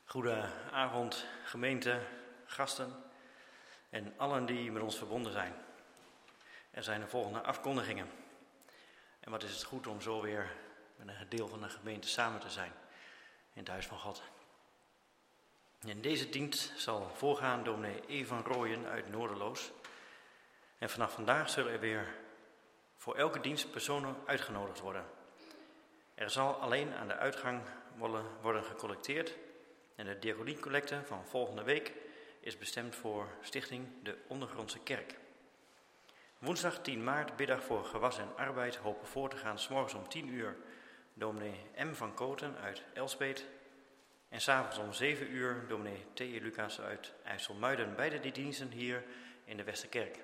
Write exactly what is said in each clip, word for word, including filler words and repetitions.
Goedenavond gemeente, gasten en allen die met ons verbonden zijn. Er zijn de volgende afkondigingen. En wat is het goed om zo weer met een deel van de gemeente samen te zijn in het huis van God. In deze dienst zal voorgaan dominee E. van Rooyen uit Noorderloos. En vanaf vandaag zullen er weer voor elke dienst personen uitgenodigd worden. Er zal alleen aan de uitgang worden gecollecteerd. En de diaconiecollecte van volgende week is bestemd voor Stichting de Ondergrondse Kerk. Woensdag tien maart, biddag voor gewas en arbeid, hopen voor te gaan 's morgens om tien uur dominee M. van Koten uit Elspeet. En 's avonds om zeven uur dominee T. E. Lucas uit IJsselmuiden. Beide die diensten hier in de Westerkerk.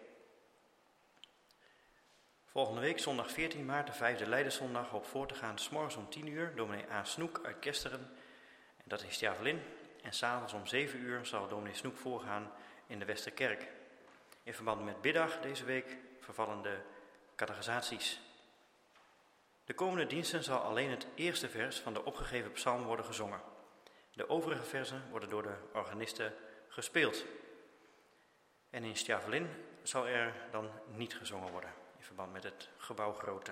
Volgende week, zondag veertien maart, de vijfde Leiderszondag, hoop voor te gaan 's morgens om tien uur dominee A. Snoek uit Kesteren. En dat is Javelin. En 's avonds om zeven uur zal dominee Snoek voorgaan in de Westerkerk. In verband met biddag deze week vervallen de catechisaties. De komende diensten zal alleen het eerste vers van de opgegeven psalm worden gezongen. De overige versen worden door de organisten gespeeld. En in Stjavelin zal er dan niet gezongen worden in verband met het gebouwgrootte.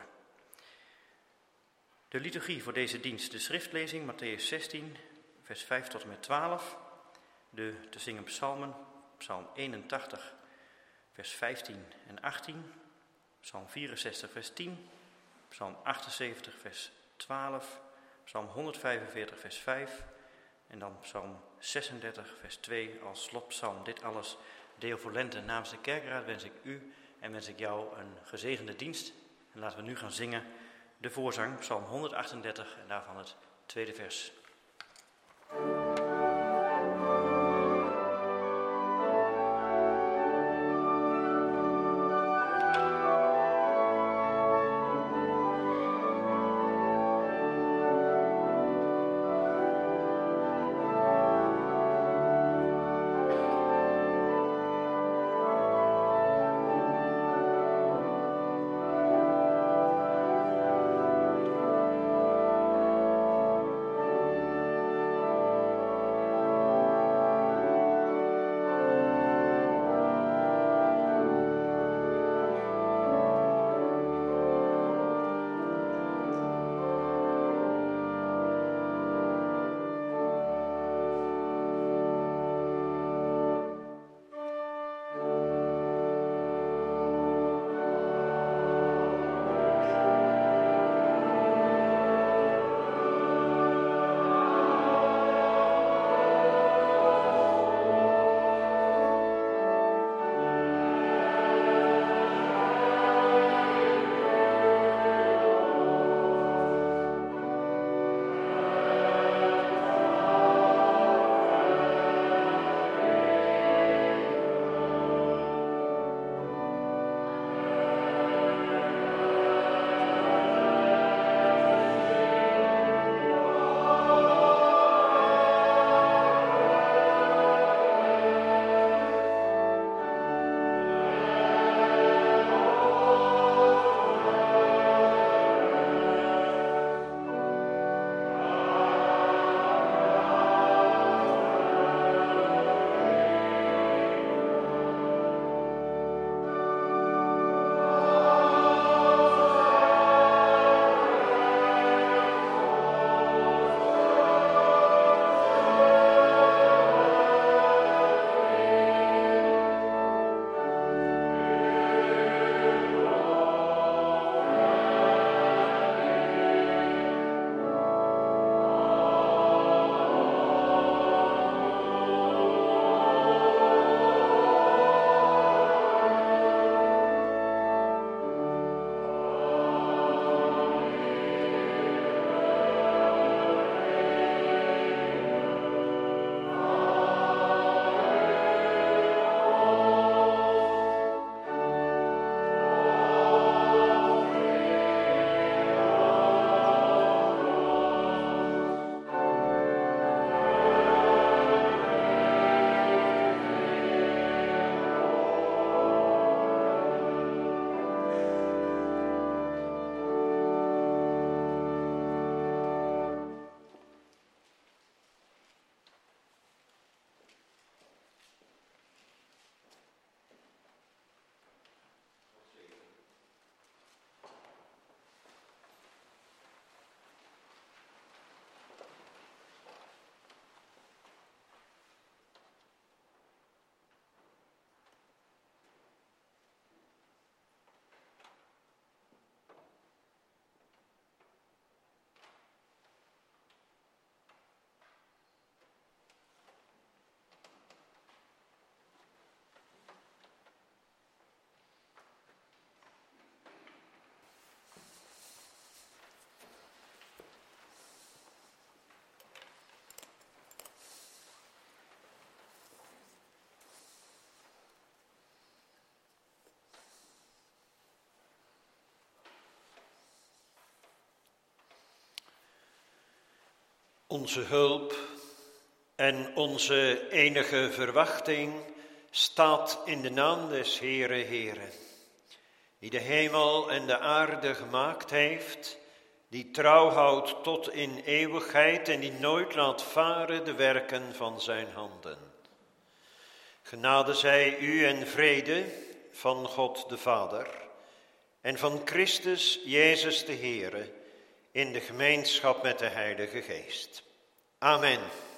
De liturgie voor deze dienst, de schriftlezing, Matthäus zestien, vers vijf tot en met twaalf. De te zingen psalmen, psalm eenentachtig, vers vijftien en achttien. Psalm vierenzestig, vers tien. Psalm achtenzeventig, vers twaalf. Psalm honderdvijfenveertig, vers vijf. En dan psalm zesendertig, vers twee als slotpsalm. Dit alles deel voor Lente. Namens de kerkraad wens ik u en wens ik jou een gezegende dienst. En laten we nu gaan zingen de voorzang, psalm honderdachtendertig en daarvan het tweede vers. Onze hulp en onze enige verwachting staat in de naam des Heere Heere, die de hemel en de aarde gemaakt heeft, die trouw houdt tot in eeuwigheid en die nooit laat varen de werken van zijn handen. Genade zij u en vrede van God de Vader en van Christus Jezus de Heere in de gemeenschap met de Heilige Geest. Amen.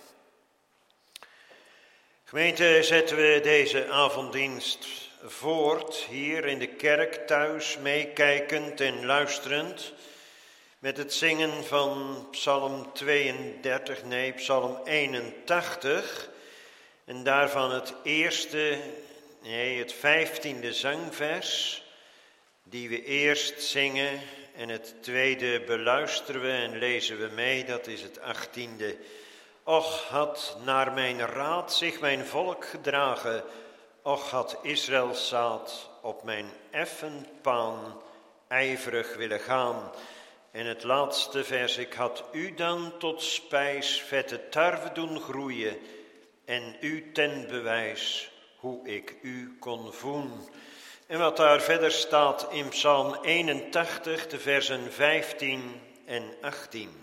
Gemeente, zetten we deze avonddienst voort, hier in de kerk thuis, meekijkend en luisterend, met het zingen van Psalm tweeëndertig, nee, Psalm eenentachtig, en daarvan het eerste, nee, het vijftiende zangvers, die we eerst zingen, en het tweede beluisteren we en lezen we mee, dat is het achttiende. Och, had naar mijn raad zich mijn volk gedragen, och, had Israëls zaad op mijn effen paan ijverig willen gaan. En het laatste vers, ik had u dan tot spijs vette tarwe doen groeien en u ten bewijs hoe ik u kon voen. En wat daar verder staat in Psalm eenentachtig, de versen vijftien en achttien.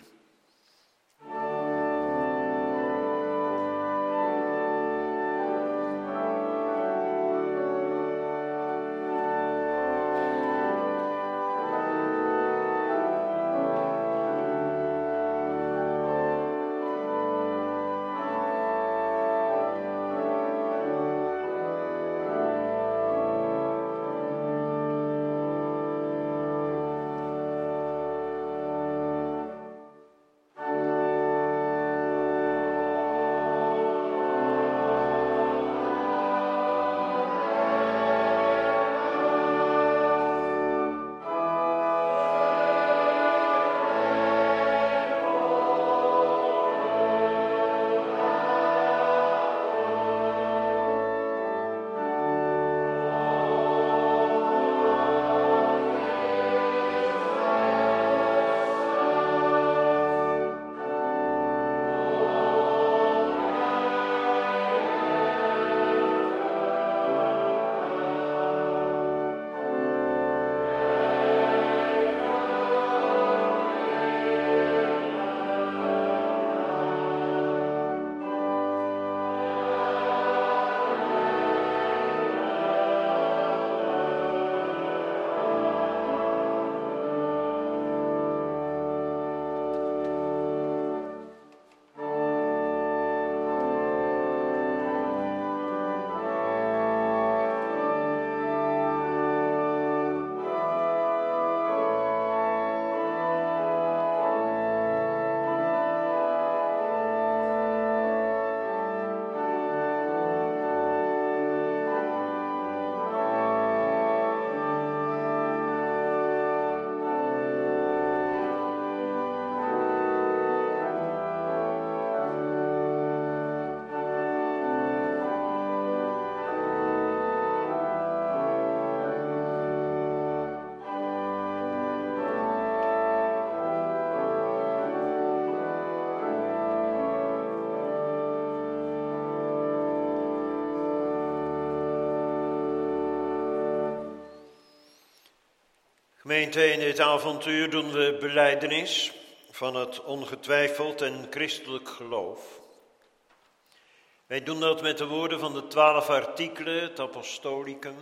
Gemeente, in dit avontuur doen we belijdenis van het ongetwijfeld en christelijk geloof. Wij doen dat met de woorden van de twaalf artikelen, het apostolicum,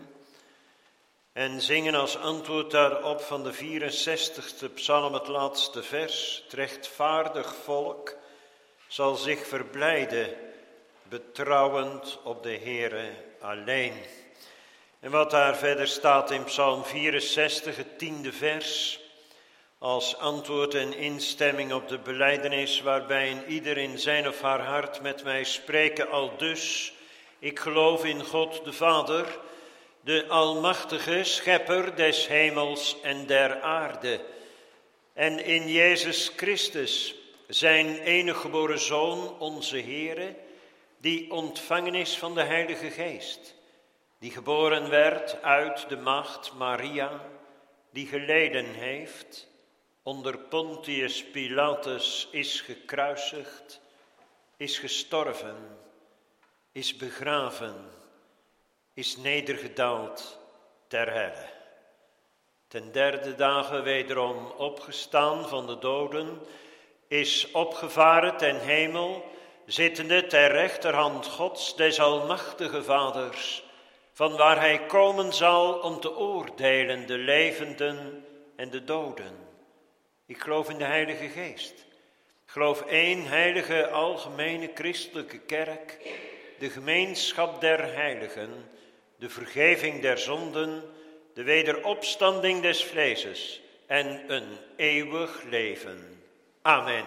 en zingen als antwoord daarop van de vierenzestigste psalm het laatste vers. Het rechtvaardig volk zal zich verblijden, betrouwend op de Heere alleen. En wat daar verder staat in Psalm vierenzestig, het tiende vers, als antwoord en instemming op de belijdenis, waarbij een ieder in zijn of haar hart met mij spreken aldus: ik geloof in God de Vader, de almachtige schepper des hemels en der aarde, en in Jezus Christus, zijn enige geboren Zoon, onze Heere, die ontvangen is van de Heilige Geest, die geboren werd uit de maagd Maria, die geleden heeft, onder Pontius Pilatus is gekruisigd, is gestorven, is begraven, is nedergedaald ter helle. Ten derde dagen wederom opgestaan van de doden, is opgevaren ten hemel, zittende ter rechterhand Gods, des almachtige Vaders, van waar hij komen zal om te oordelen de levenden en de doden. Ik geloof in de Heilige Geest. Ik geloof één heilige algemene christelijke kerk, de gemeenschap der heiligen, de vergeving der zonden, de wederopstanding des vleeses en een eeuwig leven. Amen.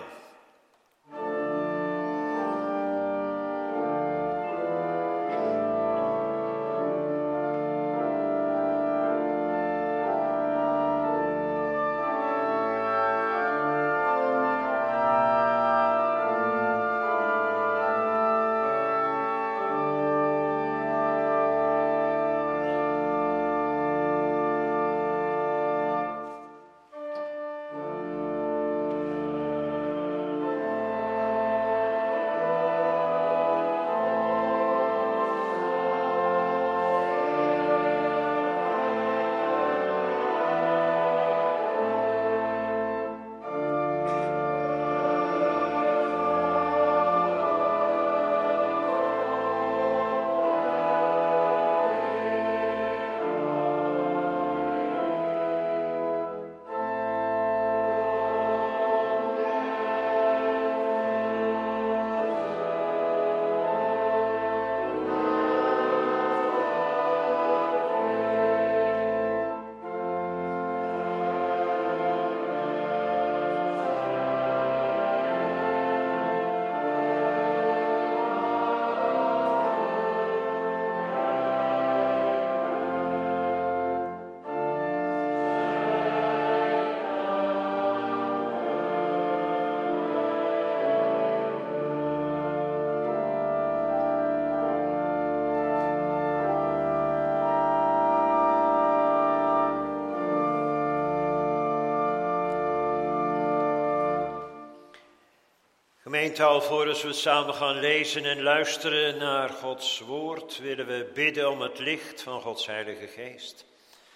Gemeente, alvorens we samen gaan lezen en luisteren naar Gods woord, willen we bidden om het licht van Gods Heilige Geest.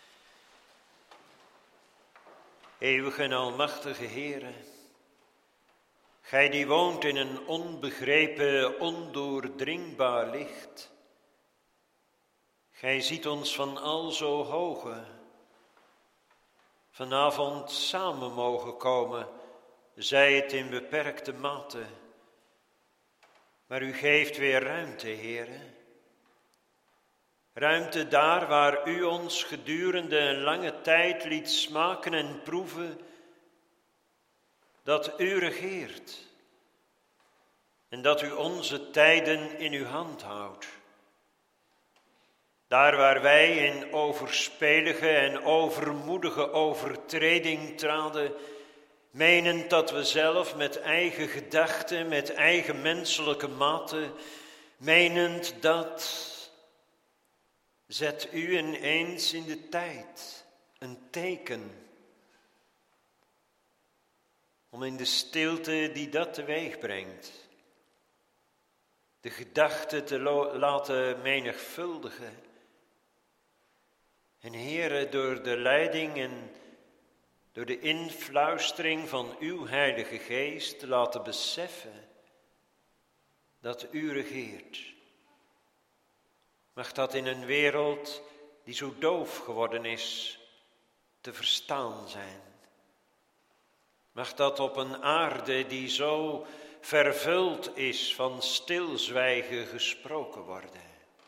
Eeuwige en almachtige Heere, Gij die woont in een onbegrepen, ondoordringbaar licht. Gij ziet ons van al zo hoge vanavond samen mogen komen, zij het in beperkte mate. Maar u geeft weer ruimte, Heere. Ruimte daar waar u ons gedurende een lange tijd liet smaken en proeven dat u regeert en dat u onze tijden in uw hand houdt. Daar waar wij in overspelige en overmoedige overtreding traden, menend dat we zelf met eigen gedachten, met eigen menselijke maten, menend dat, zet u ineens in de tijd een teken om in de stilte die dat teweeg brengt, de gedachten te lo- laten menigvuldigen. En Heere, door de leiding en door de influistering van uw Heilige Geest te laten beseffen dat u regeert. Mag dat in een wereld die zo doof geworden is, te verstaan zijn. Mag dat op een aarde die zo vervuld is van stilzwijgen gesproken worden.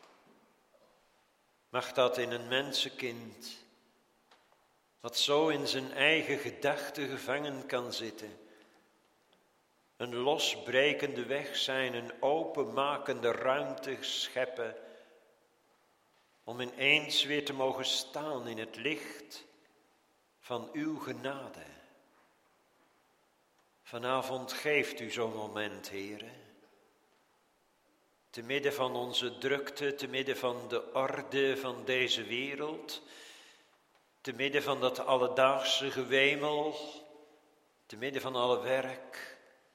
Mag dat in een mensenkind, wat zo in zijn eigen gedachten gevangen kan zitten, een losbrekende weg zijn, een openmakende ruimte scheppen, om ineens weer te mogen staan in het licht van uw genade. Vanavond geeft u zo'n moment, Heere. Te midden van onze drukte, te midden van de orde van deze wereld, te midden van dat alledaagse gewemel, te midden van alle werk,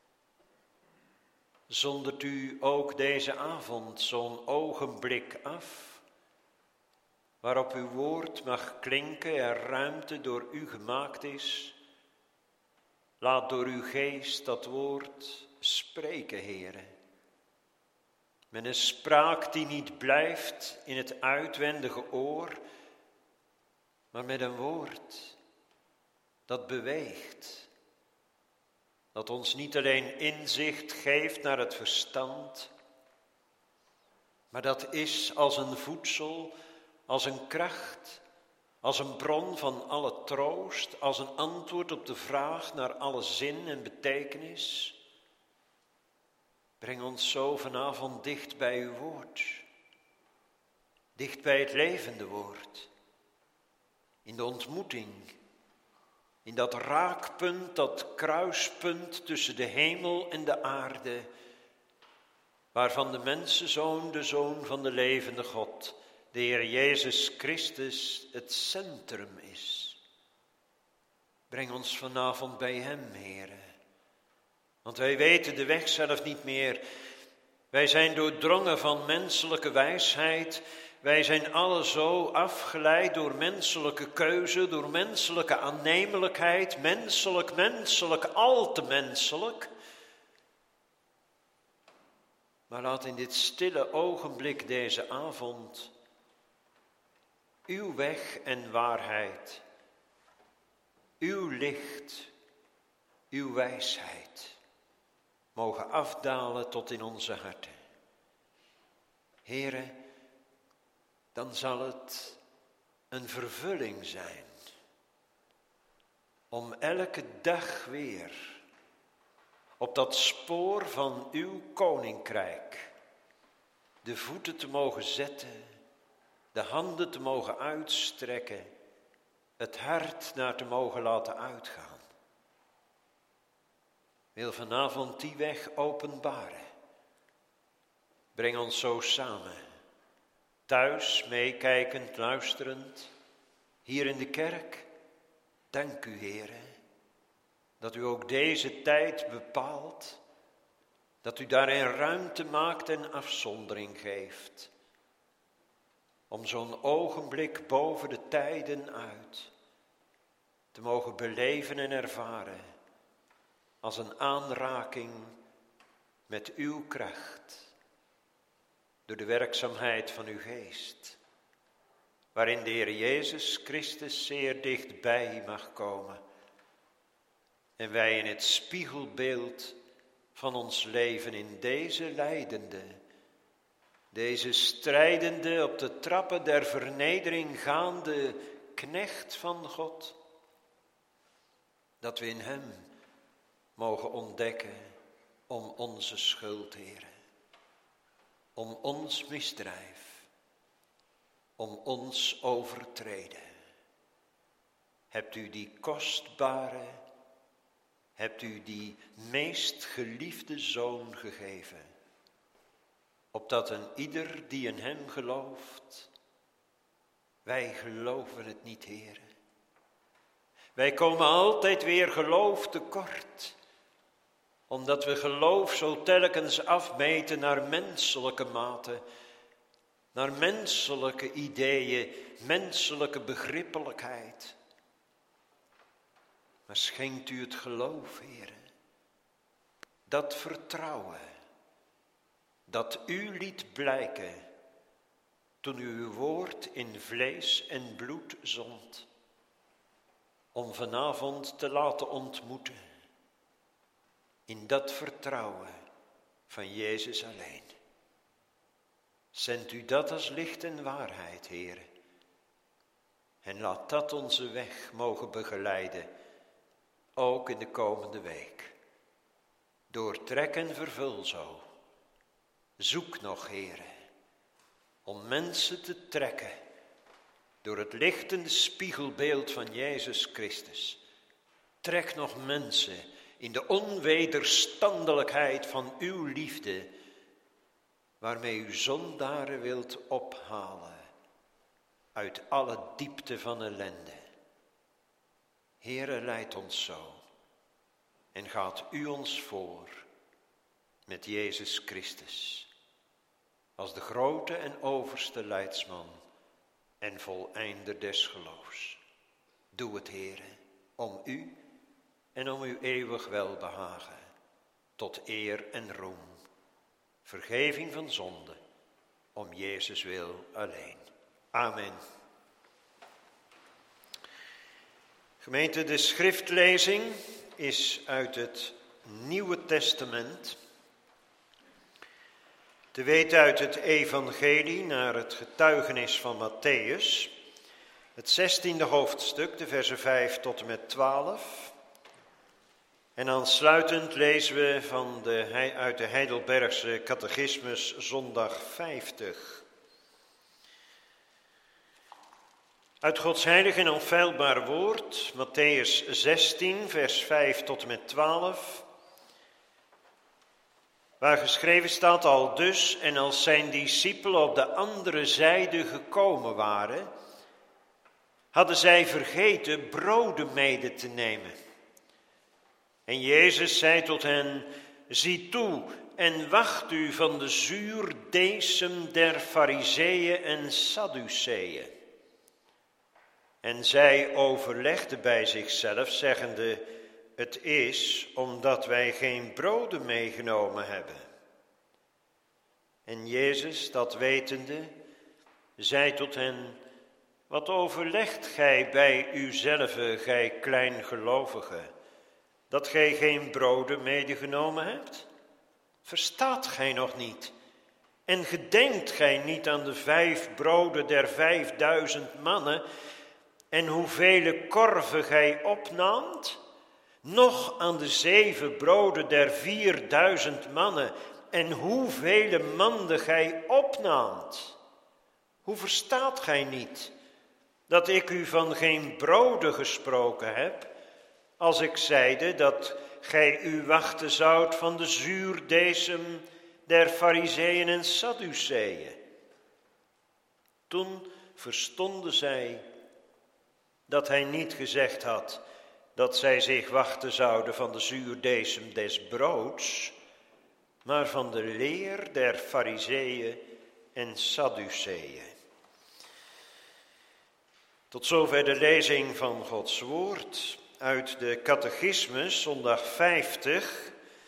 zondert u ook deze avond zo'n ogenblik af, waarop uw woord mag klinken en ruimte door u gemaakt is. Laat door uw geest dat woord spreken, Heere. Met een spraak die niet blijft in het uitwendige oor, maar met een woord dat beweegt. Dat ons niet alleen inzicht geeft naar het verstand, maar dat is als een voedsel, als een kracht, als een bron van alle troost, als een antwoord op de vraag naar alle zin en betekenis. Breng ons zo vanavond dicht bij uw woord, dicht bij het levende woord, in de ontmoeting, in dat raakpunt, dat kruispunt tussen de hemel en de aarde, waarvan de mensenzoon, de Zoon van de levende God, de Heer Jezus Christus, het centrum is. Breng ons vanavond bij hem, Heere. Want wij weten de weg zelf niet meer. Wij zijn doordrongen van menselijke wijsheid. Wij zijn alle zo afgeleid door menselijke keuze, door menselijke aannemelijkheid. Menselijk, menselijk, al te menselijk. Maar laat in dit stille ogenblik deze avond uw weg en waarheid, uw licht, uw wijsheid mogen afdalen tot in onze harten. Heere, dan zal het een vervulling zijn om elke dag weer op dat spoor van uw koninkrijk de voeten te mogen zetten, de handen te mogen uitstrekken, het hart naar te mogen laten uitgaan. Wil vanavond die weg openbaren. Breng ons zo samen, thuis, meekijkend, luisterend, hier in de kerk. Dank u, Heere, dat u ook deze tijd bepaalt, dat u daarin ruimte maakt en afzondering geeft. Om zo'n ogenblik boven de tijden uit te mogen beleven en ervaren als een aanraking met uw kracht, door de werkzaamheid van uw geest, waarin de Heer Jezus Christus zeer dichtbij mag komen en wij in het spiegelbeeld van ons leven in deze lijdende, deze strijdende, op de trappen der vernedering gaande knecht van God, dat we in hem mogen ontdekken om onze schuld, Heere, om ons misdrijf, om ons overtreden. Hebt u die kostbare, hebt u die meest geliefde Zoon gegeven, opdat een ieder die in hem gelooft, wij geloven het niet, Heere. Wij komen altijd weer geloof tekort, omdat we geloof zo telkens afmeten naar menselijke maten, naar menselijke ideeën, menselijke begrippelijkheid. Maar schenkt u het geloof, Heere, dat vertrouwen, dat u liet blijken toen u uw woord in vlees en bloed zond, om vanavond te laten ontmoeten in dat vertrouwen van Jezus alleen. Zendt u dat als licht en waarheid, Heere, en laat dat onze weg mogen begeleiden, ook in de komende week. Doortrek en vervul zo. Zoek nog, Heere, om mensen te trekken door het lichtende spiegelbeeld van Jezus Christus. Trek nog mensen in de onwederstandelijkheid van uw liefde, waarmee u zondaren wilt ophalen uit alle diepte van ellende. Heere, leid ons zo en gaat u ons voor met Jezus Christus als de grote en overste leidsman en voleinder des geloofs. Doe het, Heere, om u en om uw eeuwig welbehagen, tot eer en roem, vergeving van zonde, om Jezus wil alleen. Amen. Gemeente, de schriftlezing is uit het Nieuwe Testament. Te weten uit het evangelie naar het getuigenis van Mattheüs, het zestiende hoofdstuk, de versen vijf tot en met twaalf. En aansluitend lezen we van de, uit de Heidelbergse catechismus zondag vijftig. Uit Gods heilig en onfeilbaar woord, Mattheüs zestien, vers vijf tot en met twaalf, waar geschreven staat: al dus en als zijn discipelen op de andere zijde gekomen waren, hadden zij vergeten broden mede te nemen. En Jezus zei tot hen: zie toe en wacht u van de zuurdesem der Farizeeën en Sadduceeën. En zij overlegden bij zichzelf, zeggende: het is omdat wij geen broden meegenomen hebben. En Jezus, dat wetende, zei tot hen: wat overlegt gij bij uzelve, gij kleingelovigen, dat gij geen broden medegenomen hebt? Verstaat gij nog niet? En gedenkt gij niet aan de vijf broden der vijfduizend mannen, en hoevele korven gij opnaamt? Nog aan de zeven broden der vierduizend mannen, en hoevele manden gij opnaamt? Hoe verstaat gij niet dat ik u van geen broden gesproken heb, als ik zeide dat gij u wachten zoudt van de zuurdesem der Farizeeën en Sadduceeën? Toen verstonden zij dat hij niet gezegd had dat zij zich wachten zouden van de zuurdesem des broods, maar van de leer der Farizeeën en Sadduceeën. Tot zover de lezing van Gods woord uit de catechismus, zondag vijftig,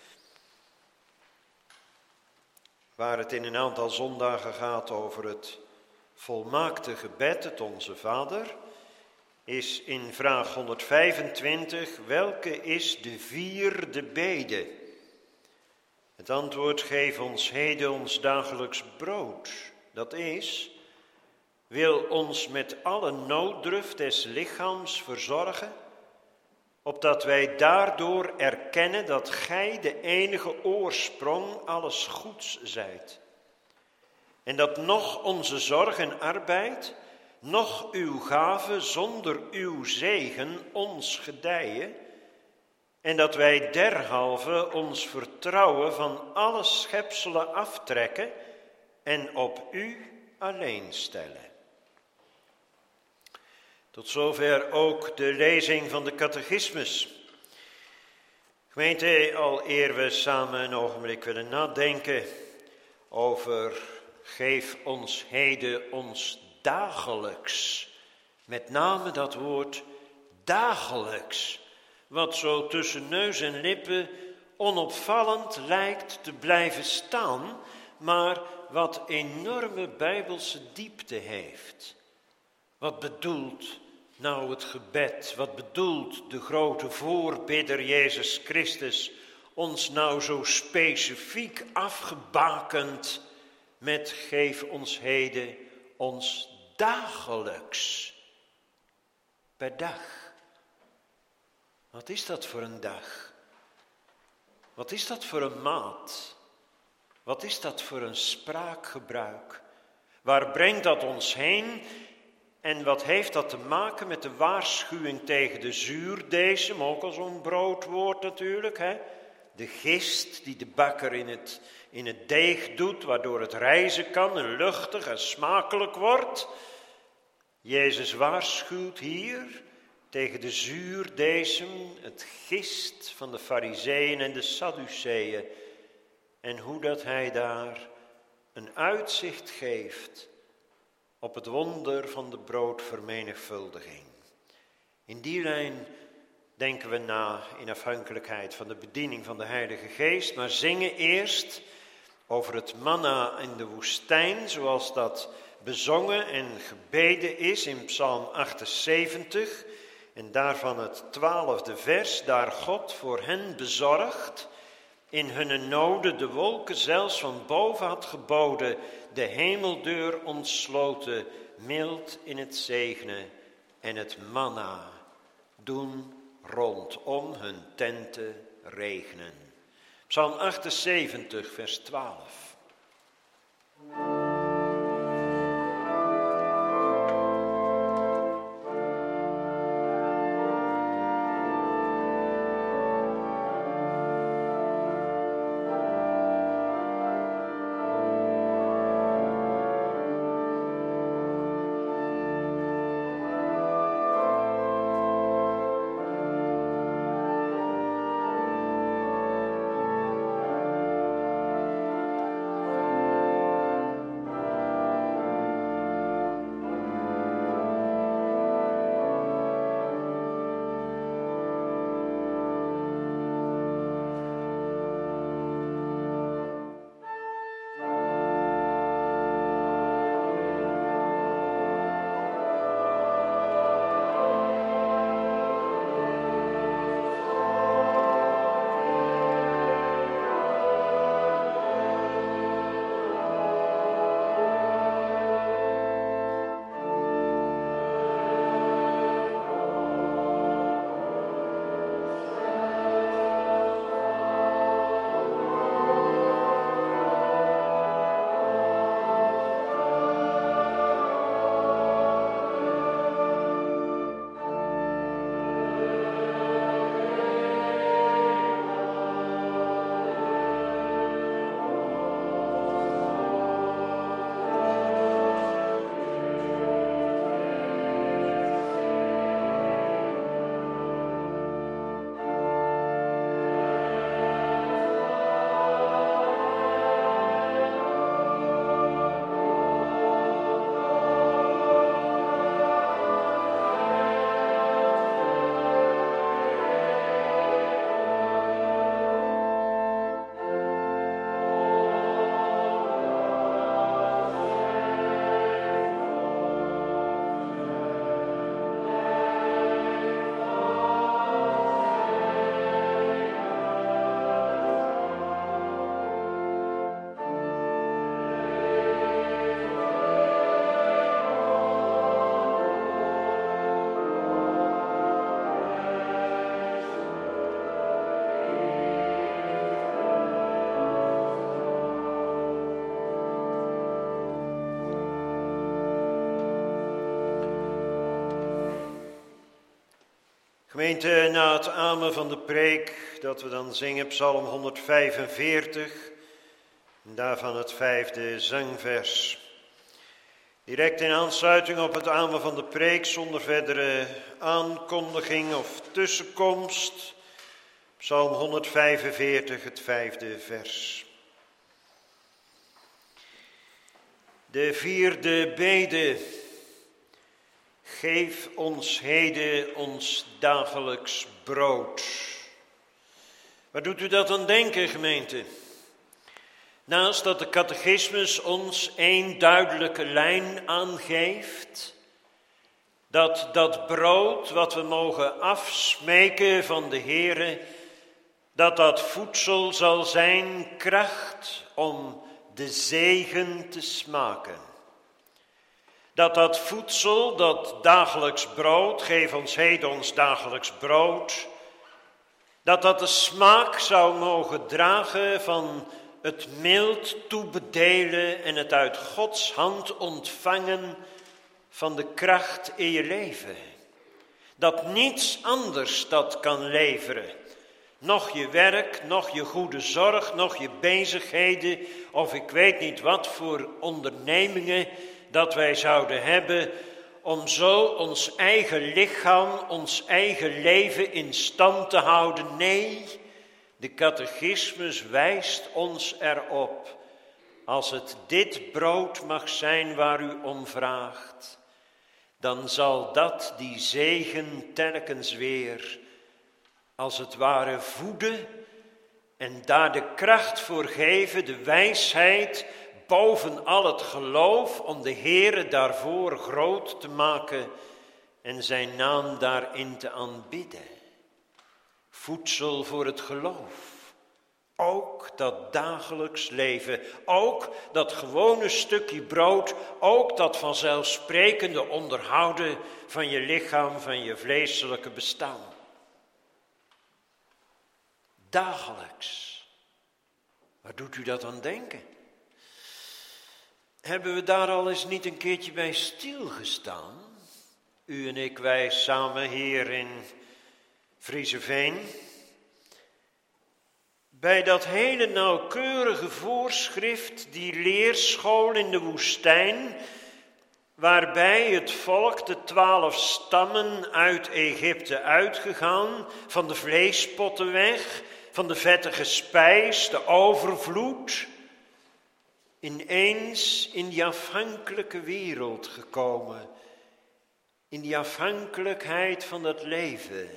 waar het in een aantal zondagen gaat over het volmaakte gebed, het Onze Vader, is in vraag honderdvijfentwintig: welke is de vierde bede? Het antwoord: geef ons heden ons dagelijks brood. Dat is: wil ons met alle nooddruft des lichaams verzorgen, opdat wij daardoor erkennen dat gij de enige oorsprong alles goeds zijt. En dat nog onze zorg en arbeid, noch uw gave zonder uw zegen ons gedijen, en dat wij derhalve ons vertrouwen van alle schepselen aftrekken en op u alleen stellen. Tot zover ook de lezing van de catechismus. Gemeente, al eer we samen een ogenblik willen nadenken over geef ons heden ons dagelijks. Met name dat woord dagelijks, wat zo tussen neus en lippen onopvallend lijkt te blijven staan, maar wat enorme bijbelse diepte heeft. Wat bedoelt nou het gebed? Wat bedoelt de grote voorbidder Jezus Christus ons nou zo specifiek afgebakend met geef ons heden ons dagelijks per dag? Wat is dat voor een dag? Wat is dat voor een maat? Wat is dat voor een spraakgebruik? Waar brengt dat ons heen? En wat heeft dat te maken met de waarschuwing tegen de zuurdesem, ook al zo'n broodwoord natuurlijk, hè? De gist die de bakker in het, in het deeg doet, waardoor het rijzen kan en luchtig en smakelijk wordt. Jezus waarschuwt hier tegen de zuurdesem, het gist van de Farizeeën en de Sadduceeën. En hoe dat hij daar een uitzicht geeft op het wonder van de broodvermenigvuldiging. In die lijn denken we na in afhankelijkheid van de bediening van de Heilige Geest, maar zingen eerst over het manna in de woestijn, zoals dat bezongen en gebeden is in Psalm achtenzeventig, en daarvan het twaalfde vers, daar God voor hen bezorgt, in hun noden de wolken zelfs van boven had geboden, de hemeldeur ontsloten, mild in het zegenen en het manna doen rondom hun tenten regenen. Psalm achtenzeventig, vers twaalf. Gemeente, na het amen van de preek, dat we dan zingen Psalm honderdvijfenveertig, en daarvan het vijfde zangvers. Direct in aansluiting op het amen van de preek, zonder verdere aankondiging of tussenkomst, Psalm honderdvijfenveertig, het vijfde vers. De vierde bede. Geef ons heden ons dagelijks brood. Waar doet u dat aan denken, gemeente? Naast dat de catechismus ons één duidelijke lijn aangeeft, dat dat brood wat we mogen afsmeken van de Heere, dat dat voedsel zal zijn kracht om de zegen te smaken. Dat dat voedsel, dat dagelijks brood, geef ons heden ons dagelijks brood, dat dat de smaak zou mogen dragen van het mild toebedelen en het uit Gods hand ontvangen van de kracht in je leven. Dat niets anders dat kan leveren. Nog je werk, nog je goede zorg, nog je bezigheden of ik weet niet wat voor ondernemingen dat wij zouden hebben om zo ons eigen lichaam, ons eigen leven in stand te houden. Nee, de catechismus wijst ons erop. Als het dit brood mag zijn waar u om vraagt, dan zal dat die zegen telkens weer, als het ware, voeden en daar de kracht voor geven, de wijsheid boven al het geloof, om de Heere daarvoor groot te maken en zijn naam daarin te aanbidden. Voedsel voor het geloof. Ook dat dagelijks leven, ook dat gewone stukje brood, ook dat vanzelfsprekende onderhouden van je lichaam, van je vleeselijke bestaan. Dagelijks. Waar doet u dat aan denken? Hebben we daar al eens niet een keertje bij stilgestaan? U en ik, wij samen hier in Frieseveen. Bij dat hele nauwkeurige voorschrift, die leerschool in de woestijn, waarbij het volk, de twaalf stammen uit Egypte uitgegaan, van de vleespotten weg, van de vettige spijs, de overvloed, ineens in die afhankelijke wereld gekomen, in die afhankelijkheid van dat leven.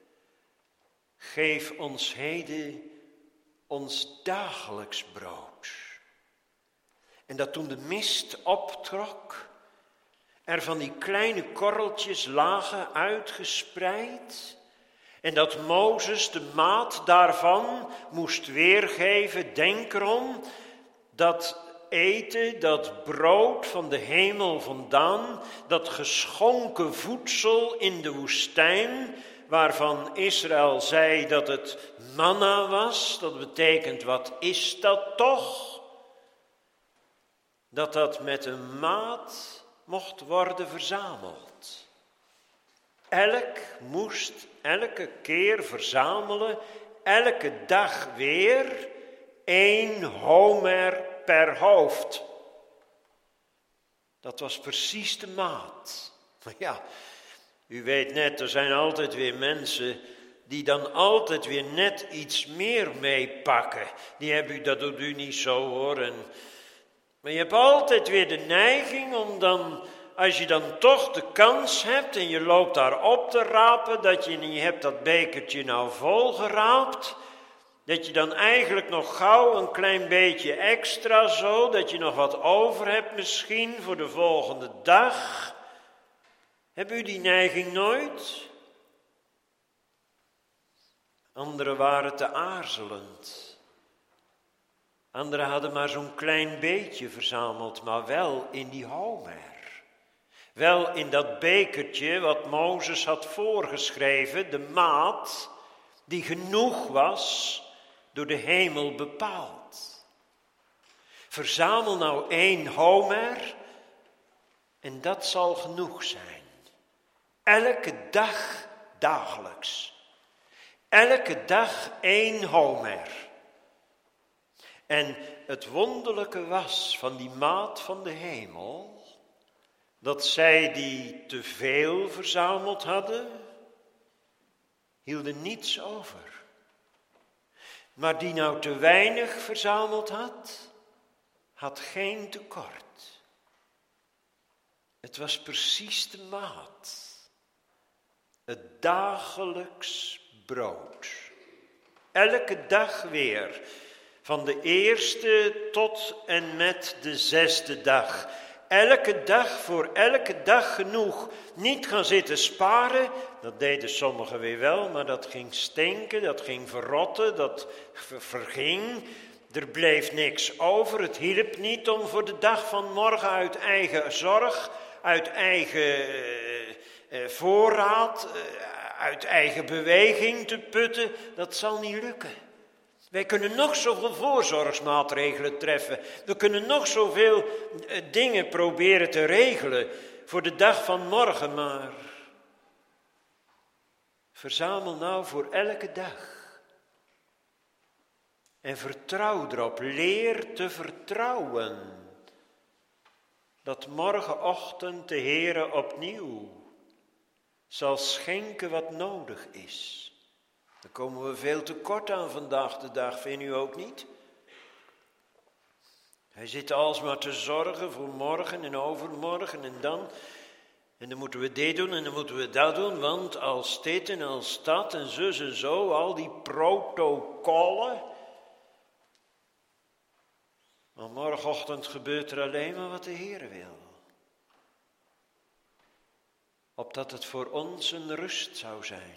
Geef ons heden ons dagelijks brood. En dat toen de mist optrok, er van die kleine korreltjes lagen uitgespreid, en dat Mozes de maat daarvan moest weergeven, denk erom, dat eten, dat brood van de hemel vandaan, dat geschonken voedsel in de woestijn, waarvan Israël zei dat het manna was, dat betekent, wat is dat toch? Dat dat met een maat mocht worden verzameld. Elk moest elke keer verzamelen, elke dag weer, één homer per hoofd. Dat was precies de maat. Maar ja, u weet net, er zijn altijd weer mensen die dan altijd weer net iets meer meepakken. Die hebben u, dat doet u niet zo hoor. En, maar je hebt altijd weer de neiging om dan, als je dan toch de kans hebt en je loopt daar op te rapen, dat je niet hebt dat bekertje nou vol geraapt, dat je dan eigenlijk nog gauw een klein beetje extra zo, dat je nog wat over hebt misschien voor de volgende dag. Hebt u die neiging nooit? Anderen waren te aarzelend. Anderen hadden maar zo'n klein beetje verzameld, maar wel in die homer. Wel in dat bekertje wat Mozes had voorgeschreven, de maat die genoeg was, door de hemel bepaald. Verzamel nou één homer en dat zal genoeg zijn. Elke dag dagelijks. Elke dag één homer. En het wonderlijke was van die maat van de hemel, dat zij die te veel verzameld hadden, hielden niets over. Maar die nou te weinig verzameld had, had geen tekort. Het was precies de maat. Het dagelijks brood. Elke dag weer. Van de eerste tot en met de zesde dag. Elke dag voor elke dag genoeg. Niet gaan zitten sparen. Dat deden sommigen weer wel, maar dat ging stinken, dat ging verrotten, dat verging. Er bleef niks over. Het hielp niet om voor de dag van morgen uit eigen zorg, uit eigen eh, eh, voorraad, eh, uit eigen beweging te putten. Dat zal niet lukken. Wij kunnen nog zoveel voorzorgsmaatregelen treffen. We kunnen nog zoveel eh, dingen proberen te regelen voor de dag van morgen, maar verzamel nou voor elke dag. En vertrouw erop, leer te vertrouwen. dat morgenochtend de Heere opnieuw zal schenken wat nodig is. Daar komen we veel te kort aan vandaag de dag, vindt u ook niet? Hij zit alsmaar te zorgen voor morgen en overmorgen en dan. En dan moeten we dit doen en dan moeten we dat doen, want als dit en als dat en zus en zo, al die protocollen. Maar morgenochtend gebeurt er alleen maar wat de Heere wil. Opdat het voor ons een rust zou zijn.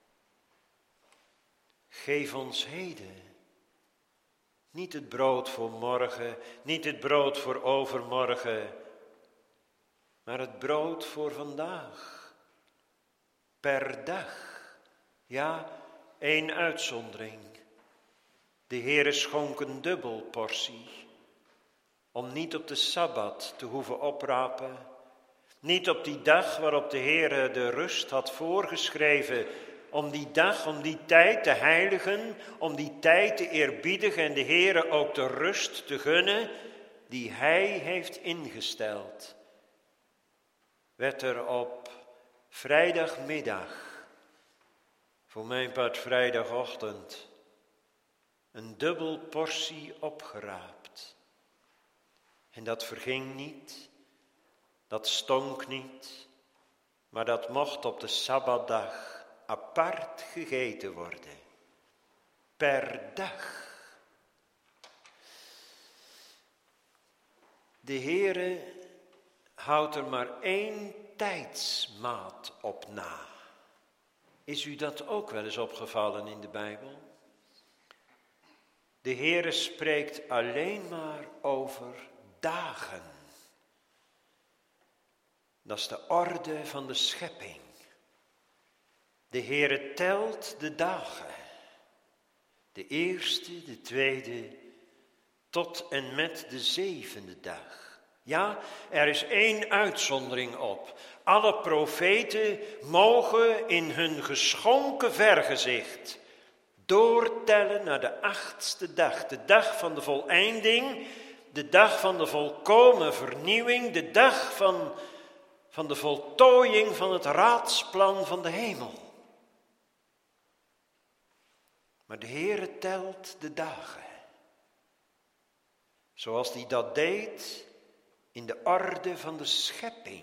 Geef ons heden. Niet het brood voor morgen, niet het brood voor overmorgen, maar het brood voor vandaag. Per dag. Ja, één uitzondering. De Heere schonk een dubbel portie, om niet op de Sabbat te hoeven oprapen, niet op die dag waarop de Heere de rust had voorgeschreven, om die dag, om die tijd te heiligen, om die tijd te eerbiedigen en de Heere ook de rust te gunnen die Hij heeft ingesteld. Werd er op vrijdagmiddag, voor mijn part vrijdagochtend, een dubbel portie opgeraapt. En dat verging niet, dat stonk niet, maar dat mocht op de Sabbatdag apart gegeten worden. Per dag. De Heere houdt er maar één tijdsmaat op na. Is u dat ook wel eens opgevallen in de Bijbel? De Heere spreekt alleen maar over dagen. Dat is de orde van de schepping. De Heere telt de dagen. De eerste, de tweede, tot en met de zevende dag. Ja, er is één uitzondering op. Alle profeten mogen in hun geschonken vergezicht doortellen naar de achtste dag. De dag van de voleinding, de dag van de volkomen vernieuwing, de dag van, van de voltooiing van het raadsplan van de hemel. Maar de Heere telt de dagen. Zoals hij dat deed in de orde van de schepping.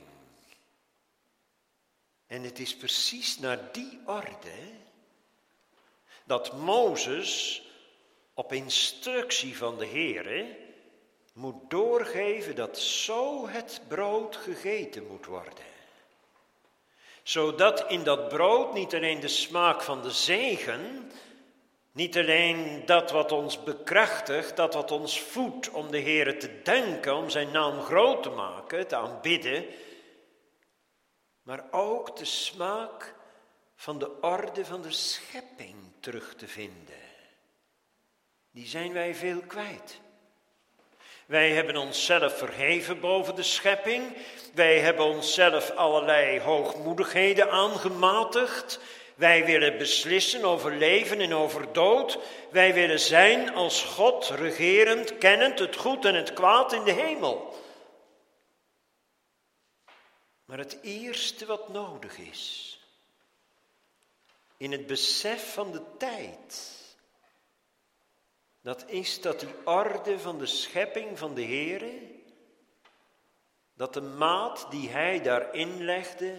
En het is precies naar die orde dat Mozes op instructie van de Heere moet doorgeven dat zo het brood gegeten moet worden. Zodat in dat brood niet alleen de smaak van de zegen, niet alleen dat wat ons bekrachtigt, dat wat ons voedt om de Heere te denken, om zijn naam groot te maken, te aanbidden, maar ook de smaak van de orde van de schepping terug te vinden. Die zijn wij veel kwijt. Wij hebben onszelf verheven boven de schepping. Wij hebben onszelf allerlei hoogmoedigheden aangematigd. Wij willen beslissen over leven en over dood. Wij willen zijn als God, regerend, kennend het goed en het kwaad in de hemel. Maar het eerste wat nodig is, in het besef van de tijd, dat is dat die orde van de schepping van de Heere, dat de maat die Hij daarin legde,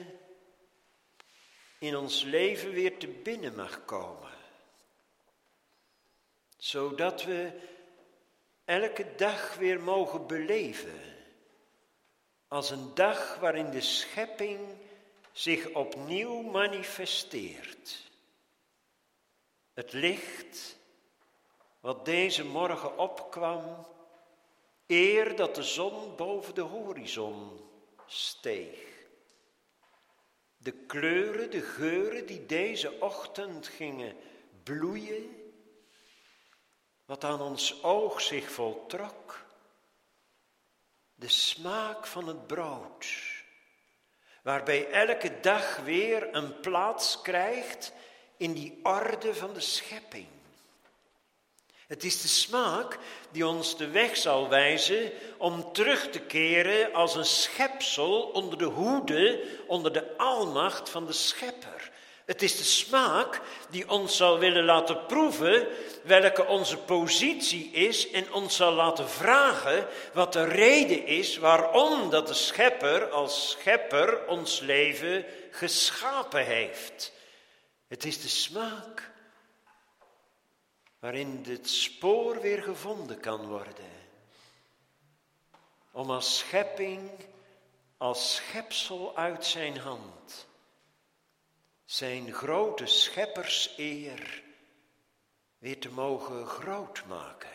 in ons leven weer te binnen mag komen. Zodat we elke dag weer mogen beleven als een dag waarin de schepping zich opnieuw manifesteert. Het licht wat deze morgen opkwam, eer dat de zon boven de horizon steeg. De kleuren, de geuren die deze ochtend gingen bloeien, wat aan ons oog zich voltrok, de smaak van het brood, waarbij elke dag weer een plaats krijgt in die orde van de schepping. Het is de smaak die ons de weg zal wijzen om terug te keren als een schepsel onder de hoede, onder de almacht van de Schepper. Het is de smaak die ons zal willen laten proeven welke onze positie is en ons zal laten vragen wat de reden is waarom dat de Schepper als Schepper ons leven geschapen heeft. Het is de smaak waarin het spoor weer gevonden kan worden. Om als schepping, als schepsel uit zijn hand, zijn grote schepperseer weer te mogen groot maken.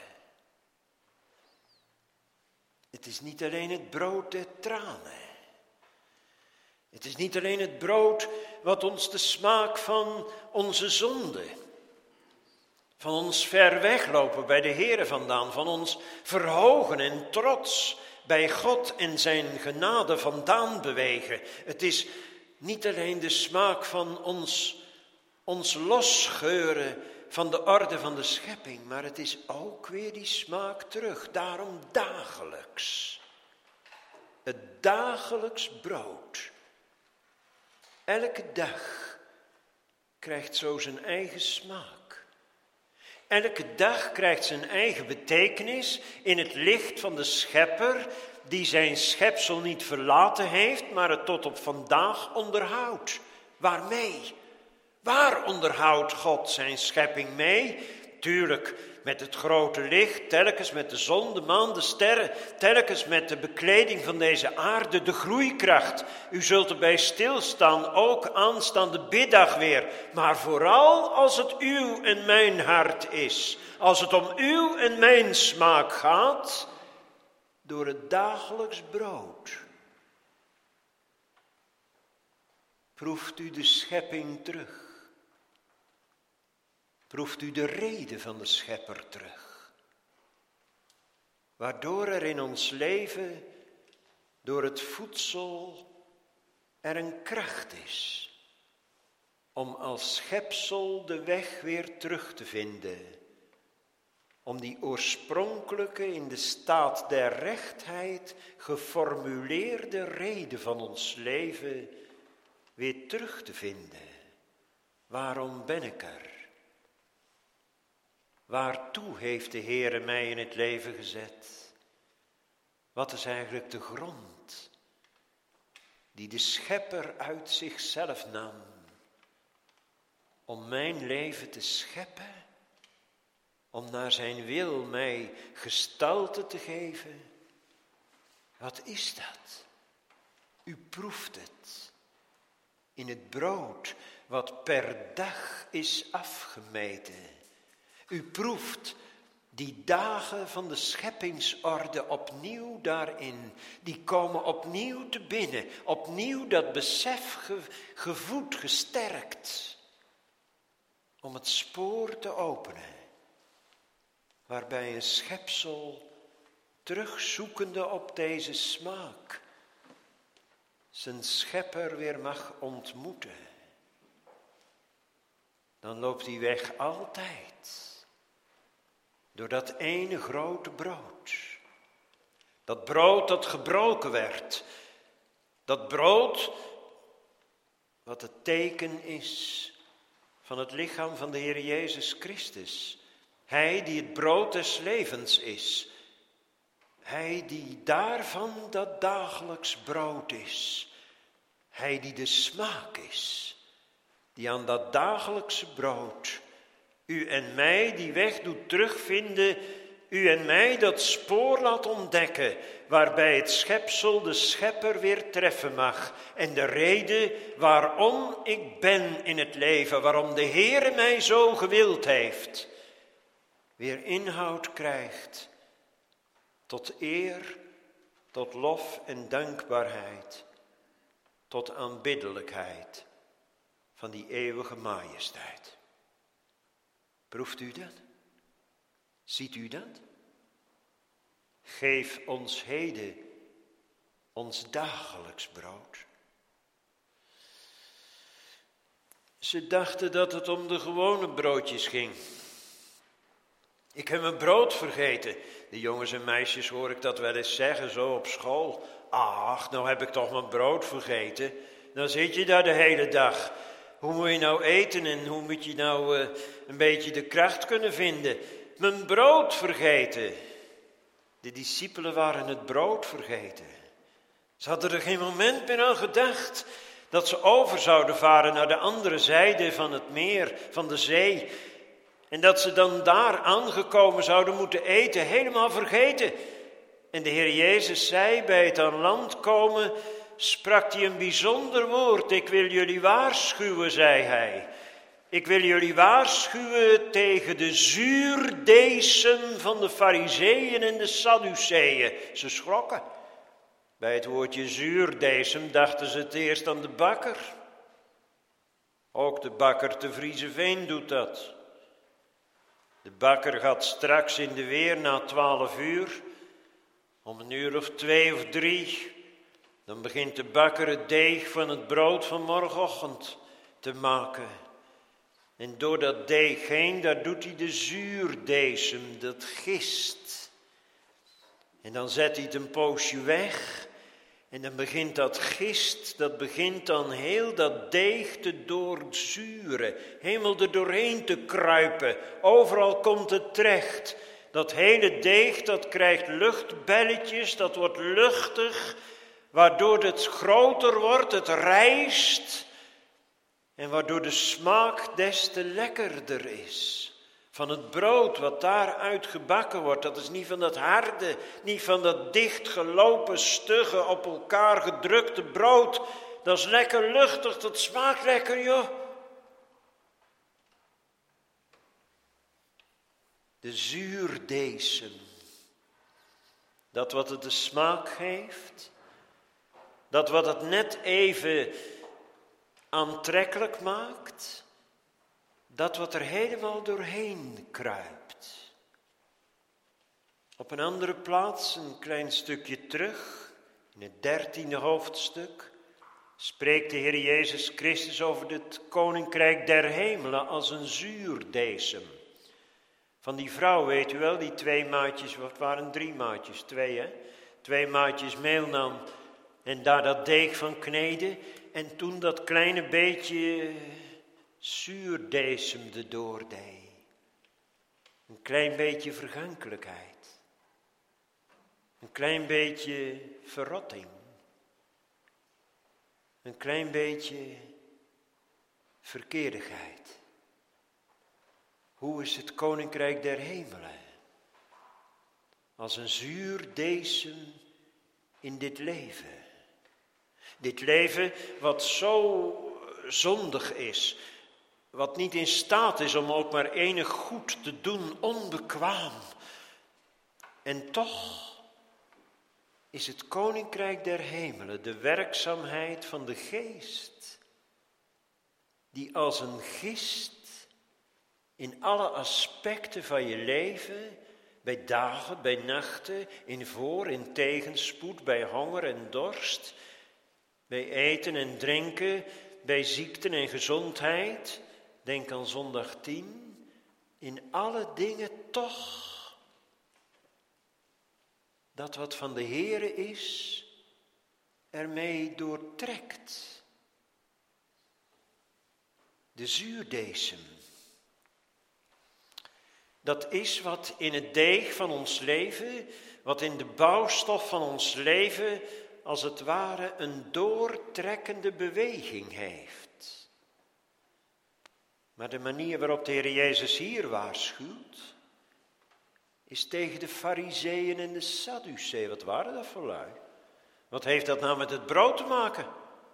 Het is niet alleen het brood der tranen. Het is niet alleen het brood wat ons de smaak van onze zonde, van ons ver weglopen bij de Heere vandaan, van ons verhogen en trots bij God en zijn genade vandaan bewegen. Het is niet alleen de smaak van ons, ons losscheuren van de orde van de schepping, maar het is ook weer die smaak terug. Daarom dagelijks. Het dagelijks brood. Elke dag krijgt zo zijn eigen smaak. Elke dag krijgt zijn eigen betekenis in het licht van de Schepper, die zijn schepsel niet verlaten heeft, maar het tot op vandaag onderhoudt. Waarmee? Waar onderhoudt God zijn schepping mee? Tuurlijk met het grote licht, telkens met de zon, de maan, de sterren, telkens met de bekleding van deze aarde, de groeikracht. U zult erbij stilstaan, ook aanstaande biddag weer. Maar vooral als het uw en mijn hart is, als het om uw en mijn smaak gaat, door het dagelijks brood. Proeft u de schepping terug? Proeft u de reden van de Schepper terug? Waardoor er in ons leven, door het voedsel, er een kracht is om als schepsel de weg weer terug te vinden. Om die oorspronkelijke, in de staat der rechtheid geformuleerde reden van ons leven weer terug te vinden. Waarom ben ik er? Waartoe heeft de Heere mij in het leven gezet? Wat is eigenlijk de grond die de Schepper uit zichzelf nam om mijn leven te scheppen? Om naar zijn wil mij gestalte te geven. Wat is dat? U proeft het. In het brood wat per dag is afgemeten. U proeft die dagen van de scheppingsorde opnieuw daarin. Die komen opnieuw te binnen. Opnieuw dat besef ge, gevoed, gesterkt. Om het spoor te openen. Waarbij een schepsel, terugzoekende op deze smaak, zijn schepper weer mag ontmoeten. Dan loopt die weg altijd door dat ene grote brood. Dat brood dat gebroken werd. Dat brood wat het teken is van het lichaam van de Heer Jezus Christus. Hij die het brood des levens is. Hij die daarvan dat dagelijks brood is. Hij die de smaak is. Die aan dat dagelijkse brood u en mij die weg doet terugvinden. U en mij dat spoor laat ontdekken. Waarbij het schepsel de schepper weer treffen mag. En de reden waarom ik ben in het leven. Waarom de Heere mij zo gewild heeft. Weer inhoud krijgt, tot eer, tot lof en dankbaarheid, tot aanbiddelijkheid van die eeuwige majesteit. Proeft u dat? Ziet u dat? Geef ons heden ons dagelijks brood. Ze dachten dat het om de gewone broodjes ging. Ik heb mijn brood vergeten. De jongens en meisjes hoor ik dat wel eens zeggen, zo op school. Ach, nou heb ik toch mijn brood vergeten. Dan zit je daar de hele dag. Hoe moet je nou eten en hoe moet je nou uh, een beetje de kracht kunnen vinden? Mijn brood vergeten. De discipelen waren het brood vergeten. Ze hadden er geen moment meer aan gedacht dat ze over zouden varen naar de andere zijde van het meer, van de zee. En dat ze dan daar aangekomen zouden moeten eten, helemaal vergeten. En de Heer Jezus zei bij het aan land komen, sprak hij een bijzonder woord. Ik wil jullie waarschuwen, zei hij. Ik wil jullie waarschuwen tegen de zuurdesem van de Farizeeën en de Sadduceeën. Ze schrokken. Bij het woordje zuurdesem dachten ze het eerst aan de bakker. Ook de bakker te Vriezeveen doet dat. De bakker gaat straks in de weer na twaalf uur, om een uur of twee of drie, dan begint de bakker het deeg van het brood van morgenochtend te maken. En door dat deeg heen, daar doet hij de zuurdesem, dat gist. En dan zet hij het een poosje weg. En dan begint dat gist, dat begint dan heel dat deeg te doorzuren. Helemaal er doorheen te kruipen. Overal komt het terecht. Dat hele deeg, dat krijgt luchtbelletjes, dat wordt luchtig. Waardoor het groter wordt, het rijst. En waardoor de smaak des te lekkerder is. Van het brood wat daaruit gebakken wordt. Dat is niet van dat harde, niet van dat dichtgelopen, stugge, op elkaar gedrukte brood. Dat is lekker luchtig, dat smaakt lekker, joh. De zuurdesem. Dat wat het de smaak geeft. Dat wat het net even aantrekkelijk maakt. Dat wat er helemaal doorheen kruipt. Op een andere plaats, een klein stukje terug, in het dertiende hoofdstuk, spreekt de Heer Jezus Christus over het koninkrijk der hemelen als een zuurdesem. Van die vrouw, weet u wel, die twee maatjes, wat waren drie maatjes, twee hè? Twee maatjes meel nam en daar dat deeg van kneden en toen dat kleine beetje zuurdesem de doordeed. Een klein beetje vergankelijkheid. Een klein beetje verrotting. Een klein beetje verkeerdigheid. Hoe is het koninkrijk der hemelen? Als een zuurdesem in dit leven. Dit leven wat zo zondig is. Wat niet in staat is om ook maar enig goed te doen, onbekwaam. En toch is het koninkrijk der hemelen de werkzaamheid van de geest. Die als een gist in alle aspecten van je leven, bij dagen, bij nachten, in voor- en tegenspoed, bij honger en dorst, bij eten en drinken, bij ziekten en gezondheid, denk aan zondag tien, in alle dingen toch dat wat van de Heere is, ermee doortrekt. De zuurdesem. Dat is wat in het deeg van ons leven, wat in de bouwstof van ons leven, als het ware een doortrekkende beweging heeft. Maar de manier waarop de Heer Jezus hier waarschuwt, is tegen de Farizeeën en de Sadduceeën. Wat waren dat voor lui? Wat heeft dat nou met het brood te maken?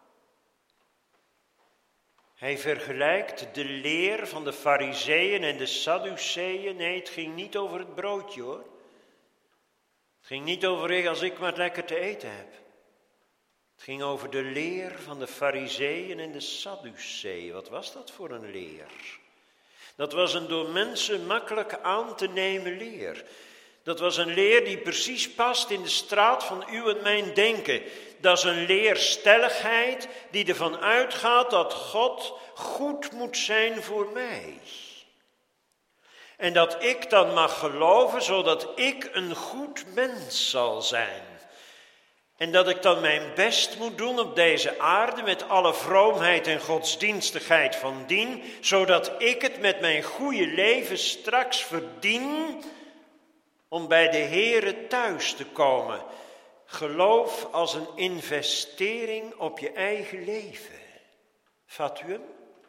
Hij vergelijkt de leer van de Farizeeën en de Sadduceeën. Nee, het ging niet over het broodje hoor. Het ging niet over als ik maar lekker te eten heb. Het ging over de leer van de Farizeeën en de Sadduceeën. Wat was dat voor een leer? Dat was een door mensen makkelijk aan te nemen leer. Dat was een leer die precies past in de straat van uw en mijn denken. Dat is een leerstelligheid die ervan uitgaat dat God goed moet zijn voor mij. En dat ik dan mag geloven, zodat ik een goed mens zal zijn. En dat ik dan mijn best moet doen op deze aarde met alle vroomheid en godsdienstigheid van dien, zodat ik het met mijn goede leven straks verdien om bij de Heere thuis te komen. Geloof als een investering op je eigen leven. Vat u hem?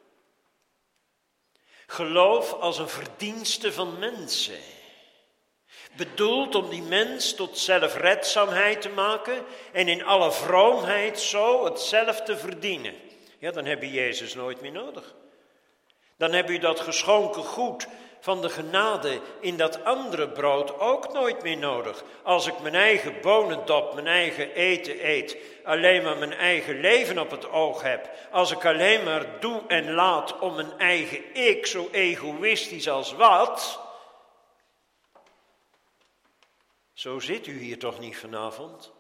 Geloof als een verdienste van mensen. Bedoeld om die mens tot zelfredzaamheid te maken en in alle vroomheid zo het zelf te verdienen. Ja, dan heb je Jezus nooit meer nodig. Dan heb je dat geschonken goed van de genade in dat andere brood ook nooit meer nodig. Als ik mijn eigen bonendop, mijn eigen eten eet, alleen maar mijn eigen leven op het oog heb. Als ik alleen maar doe en laat om mijn eigen ik, zo egoïstisch als wat. Zo zit u hier toch niet vanavond?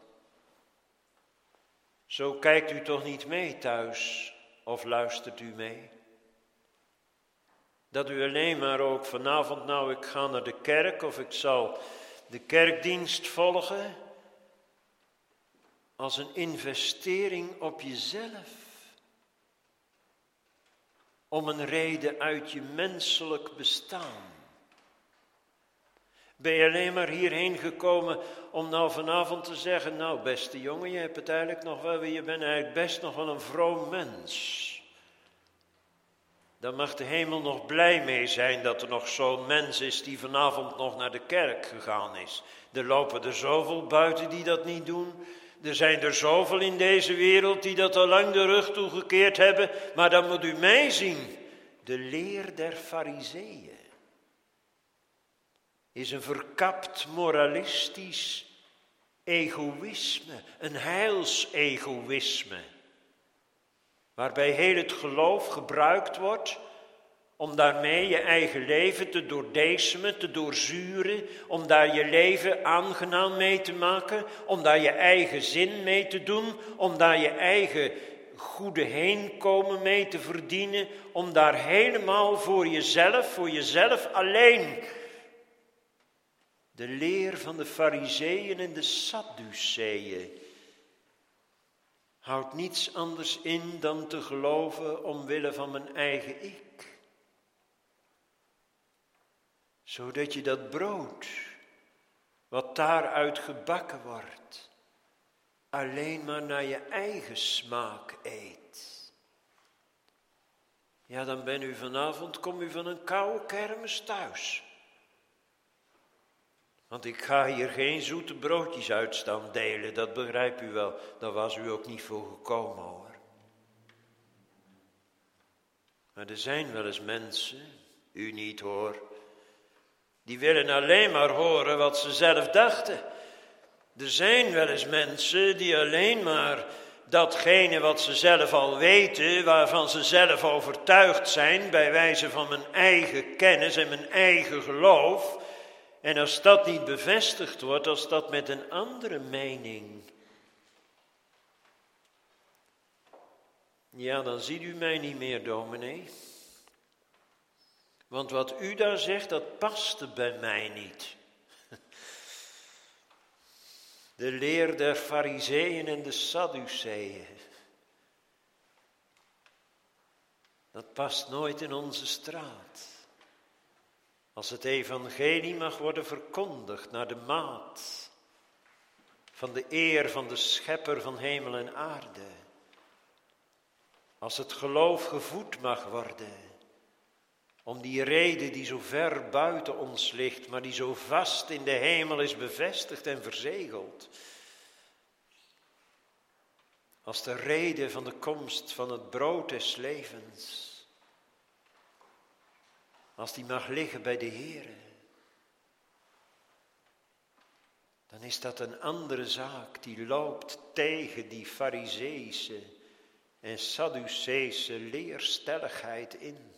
Zo kijkt u toch niet mee thuis of luistert u mee? Dat u alleen maar ook vanavond, nou ik ga naar de kerk of ik zal de kerkdienst volgen, als een investering op jezelf. Om een reden uit je menselijk bestaan. Ben je alleen maar hierheen gekomen om nou vanavond te zeggen, nou beste jongen, je hebt het eigenlijk nog wel, je bent eigenlijk best nog wel een vroom mens. Dan mag de hemel nog blij mee zijn dat er nog zo'n mens is die vanavond nog naar de kerk gegaan is. Er lopen er zoveel buiten die dat niet doen. Er zijn er zoveel in deze wereld die dat al lang de rug toegekeerd hebben. Maar dan moet u mij zien. De leer der Farizeeën is een verkapt moralistisch egoïsme, een heilsegoïsme. Waarbij heel het geloof gebruikt wordt om daarmee je eigen leven te doordesemen, te doorzuren, om daar je leven aangenaam mee te maken, om daar je eigen zin mee te doen, om daar je eigen goede heenkomen mee te verdienen, om daar helemaal voor jezelf, voor jezelf alleen. De leer van de Farizeeën en de Sadduceeën houdt niets anders in dan te geloven omwille van mijn eigen ik. Zodat je dat brood, wat daaruit gebakken wordt, alleen maar naar je eigen smaak eet. Ja, dan ben u vanavond, kom u van een koude kermis thuis. Want ik ga hier geen zoete broodjes uit staan delen, dat begrijpt u wel. Daar was u ook niet voor gekomen hoor. Maar er zijn wel eens mensen, u niet hoor, die willen alleen maar horen wat ze zelf dachten. Er zijn wel eens mensen die alleen maar datgene wat ze zelf al weten, waarvan ze zelf overtuigd zijn, bij wijze van mijn eigen kennis en mijn eigen geloof. En als dat niet bevestigd wordt, als dat met een andere mening, ja, dan ziet u mij niet meer, dominee. Want wat u daar zegt, dat paste bij mij niet. De leer der Farizeeën en de Sadduceeën. Dat past nooit in onze straat. Als het evangelie mag worden verkondigd naar de maat van de eer van de schepper van hemel en aarde. Als het geloof gevoed mag worden om die reden die zo ver buiten ons ligt, maar die zo vast in de hemel is bevestigd en verzegeld. Als de reden van de komst van het brood des levens. Als die mag liggen bij de Heere, dan is dat een andere zaak die loopt tegen die Farizeese en Sadduceese leerstelligheid in.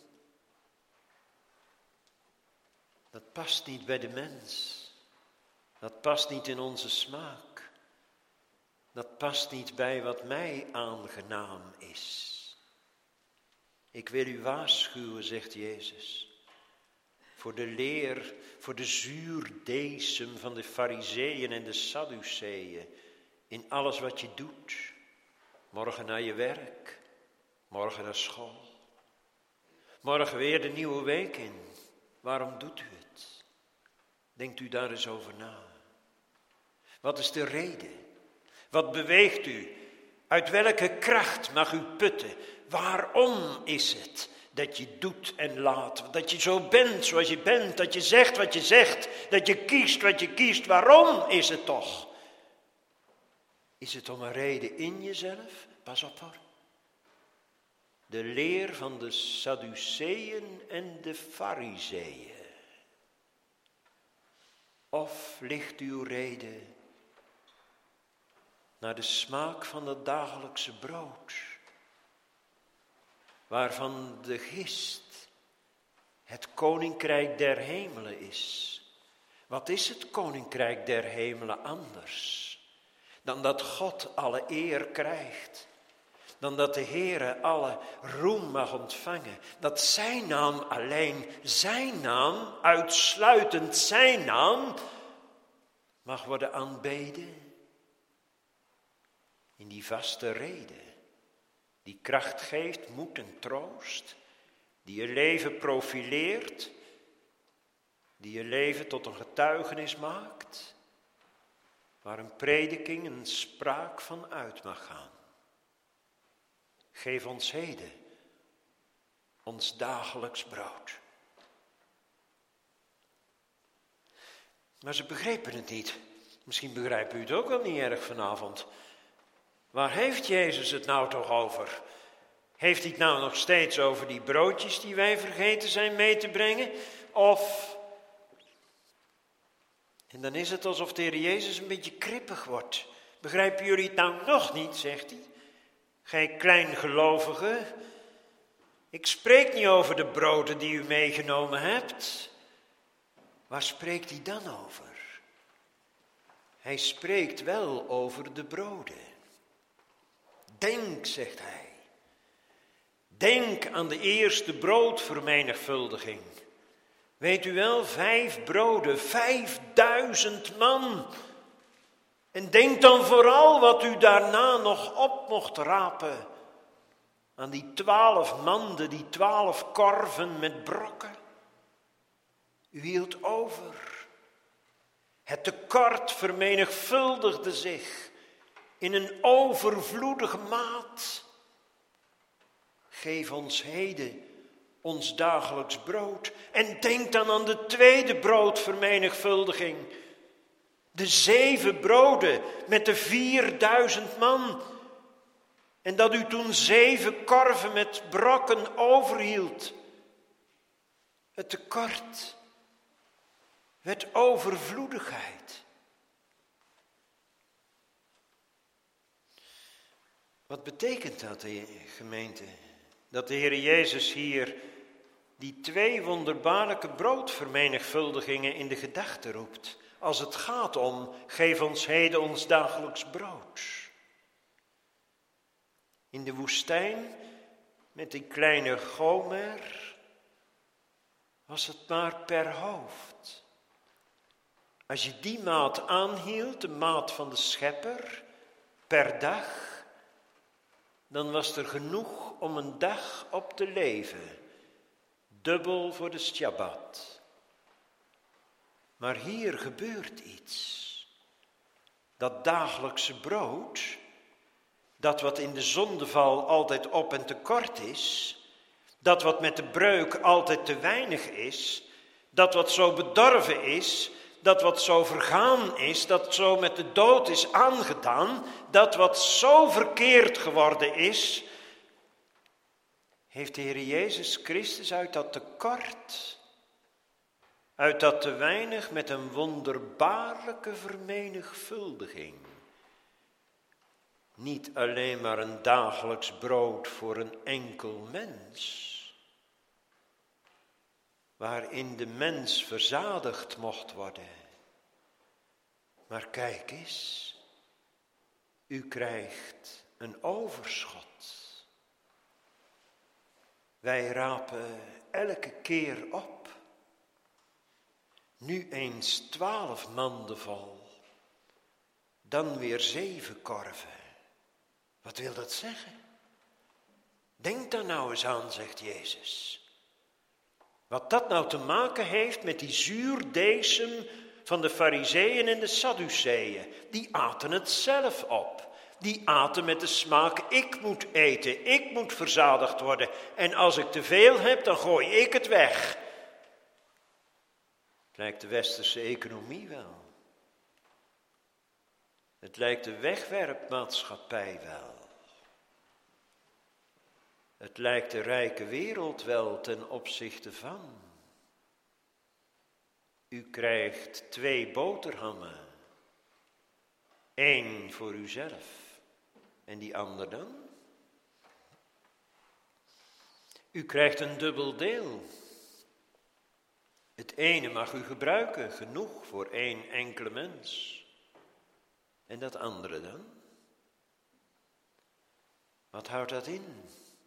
Dat past niet bij de mens, dat past niet in onze smaak, dat past niet bij wat mij aangenaam is. Ik wil u waarschuwen, zegt Jezus. voor de leer, voor de zuurdesem van de Farizeeën en de Sadduceeën. In alles wat je doet. Morgen naar je werk, morgen naar school. Morgen weer de nieuwe week in. Waarom doet u het? Denkt u daar eens over na. Wat is de reden? Wat beweegt u? Uit welke kracht mag u putten? Waarom is het dat je doet en laat? Dat je zo bent zoals je bent, dat je zegt wat je zegt, dat je kiest wat je kiest. Waarom is het toch? Is het om een reden in jezelf? Pas op hoor. De leer van de Sadduceeën en de Farizeeën. Of ligt uw reden naar de smaak van het dagelijkse brood, waarvan de gist het koninkrijk der hemelen is. Wat is het koninkrijk der hemelen anders dan dat God alle eer krijgt, dan dat de Heere alle roem mag ontvangen, dat zijn naam alleen, zijn naam, uitsluitend zijn naam, mag worden aanbeden. In die vaste rede, die kracht geeft, moed en troost, die je leven profileert, die je leven tot een getuigenis maakt, waar een prediking, een spraak van uit mag gaan. Geef ons heden ons dagelijks brood. Maar ze begrepen het niet. Misschien begrijpt u het ook wel niet erg vanavond. Waar heeft Jezus het nou toch over? Heeft hij het nou nog steeds over die broodjes die wij vergeten zijn mee te brengen? Of... En dan is het alsof de Heer Jezus een beetje krippig wordt. Begrijpen jullie het nou nog niet, zegt hij. Gij kleingelovigen, ik spreek niet over de broden die u meegenomen hebt. Waar spreekt hij dan over? Hij spreekt wel over de broden. Denk, zegt hij. Denk aan de eerste broodvermenigvuldiging. Weet u wel, vijf broden, vijfduizend man. En denk dan vooral wat u daarna nog op mocht rapen. Aan die twaalf manden, die twaalf korven met brokken. U hield over. Het tekort vermenigvuldigde zich in een overvloedige maat. Geef ons heden ons dagelijks brood. En denk dan aan de tweede broodvermenigvuldiging. De zeven broden met de vierduizend man. En dat u toen zeven korven met brokken overhield. Het tekort werd overvloedigheid. Wat betekent dat, gemeente? Dat de Heer Jezus hier die twee wonderbaarlijke broodvermenigvuldigingen in de gedachte roept. Als het gaat om, geef ons heden ons dagelijks brood. In de woestijn, met die kleine gomer, was het maar per hoofd. Als je die maat aanhield, de maat van de schepper, per dag, dan was er genoeg om een dag op te leven. Dubbel voor de Shabbat. Maar hier gebeurt iets. Dat dagelijkse brood, dat wat in de zondeval altijd op en tekort is, dat wat met de breuk altijd te weinig is, dat wat zo bedorven is, dat wat zo vergaan is, dat zo met de dood is aangedaan, dat wat zo verkeerd geworden is, heeft de Heer Jezus Christus uit dat tekort, uit dat te weinig met een wonderbaarlijke vermenigvuldiging, niet alleen maar een dagelijks brood voor een enkel mens, waarin de mens verzadigd mocht worden. Maar kijk eens, u krijgt een overschot. Wij rapen elke keer op Nu eens twaalf manden vol. Dan weer zeven korven. Wat wil dat zeggen? Denk daar nou eens aan, zegt Jezus. Wat dat nou te maken heeft met die zuurdesem van de Farizeeën en de Sadduceeën. Die aten het zelf op. Die aten met de smaak, ik moet eten, ik moet verzadigd worden. En als ik te veel heb, dan gooi ik het weg. Het lijkt de westerse economie wel. Het lijkt de wegwerpmaatschappij wel. Het lijkt de rijke wereld wel ten opzichte van. U krijgt twee boterhammen. Eén voor uzelf. En die ander dan? U krijgt een dubbel deel. Het ene mag u gebruiken, genoeg voor één enkele mens. En dat andere dan? Wat houdt dat in?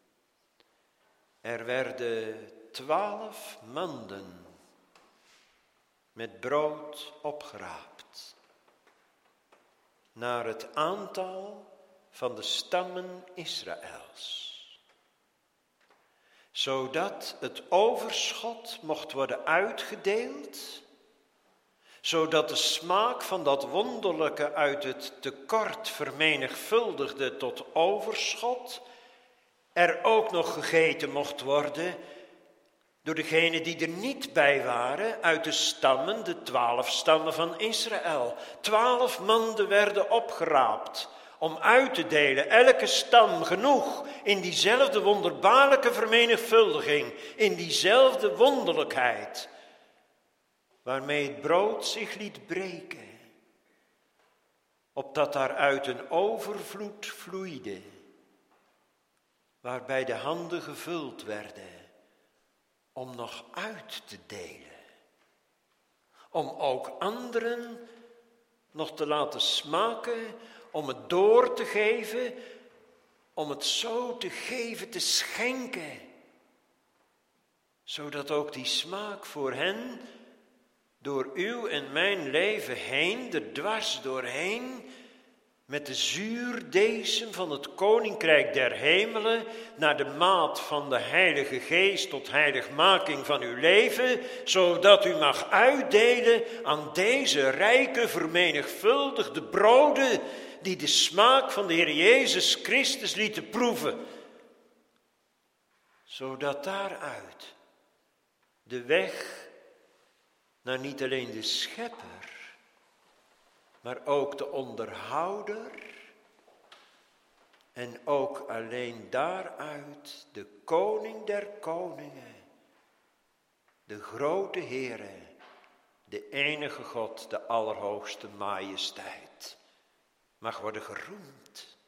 Er werden twaalf manden met brood opgeraapt. Naar het aantal van de stammen Israëls. Zodat het overschot mocht worden uitgedeeld. Zodat de smaak van dat wonderlijke uit het tekort vermenigvuldigde tot overschot er ook nog gegeten mocht worden door degenen die er niet bij waren uit de stammen, de twaalf stammen van Israël. Twaalf manden werden opgeraapt om uit te delen, elke stam genoeg, in diezelfde wonderbaarlijke vermenigvuldiging, in diezelfde wonderlijkheid, waarmee het brood zich liet breken, opdat daaruit een overvloed vloeide, waarbij de handen gevuld werden om nog uit te delen, om ook anderen nog te laten smaken, om het door te geven, om het zo te geven, te schenken, zodat ook die smaak voor hen door uw en mijn leven heen, er dwars doorheen, met de zuurdesem van het koninkrijk der hemelen, naar de maat van de Heilige Geest tot heiligmaking van uw leven, zodat u mag uitdelen aan deze rijke vermenigvuldigde broden, die de smaak van de Heer Jezus Christus lieten proeven. Zodat daaruit de weg naar niet alleen de schepper, maar ook de onderhouder en ook alleen daaruit de koning der koningen, de grote Heere, de enige God, de allerhoogste majesteit, mag worden geroemd.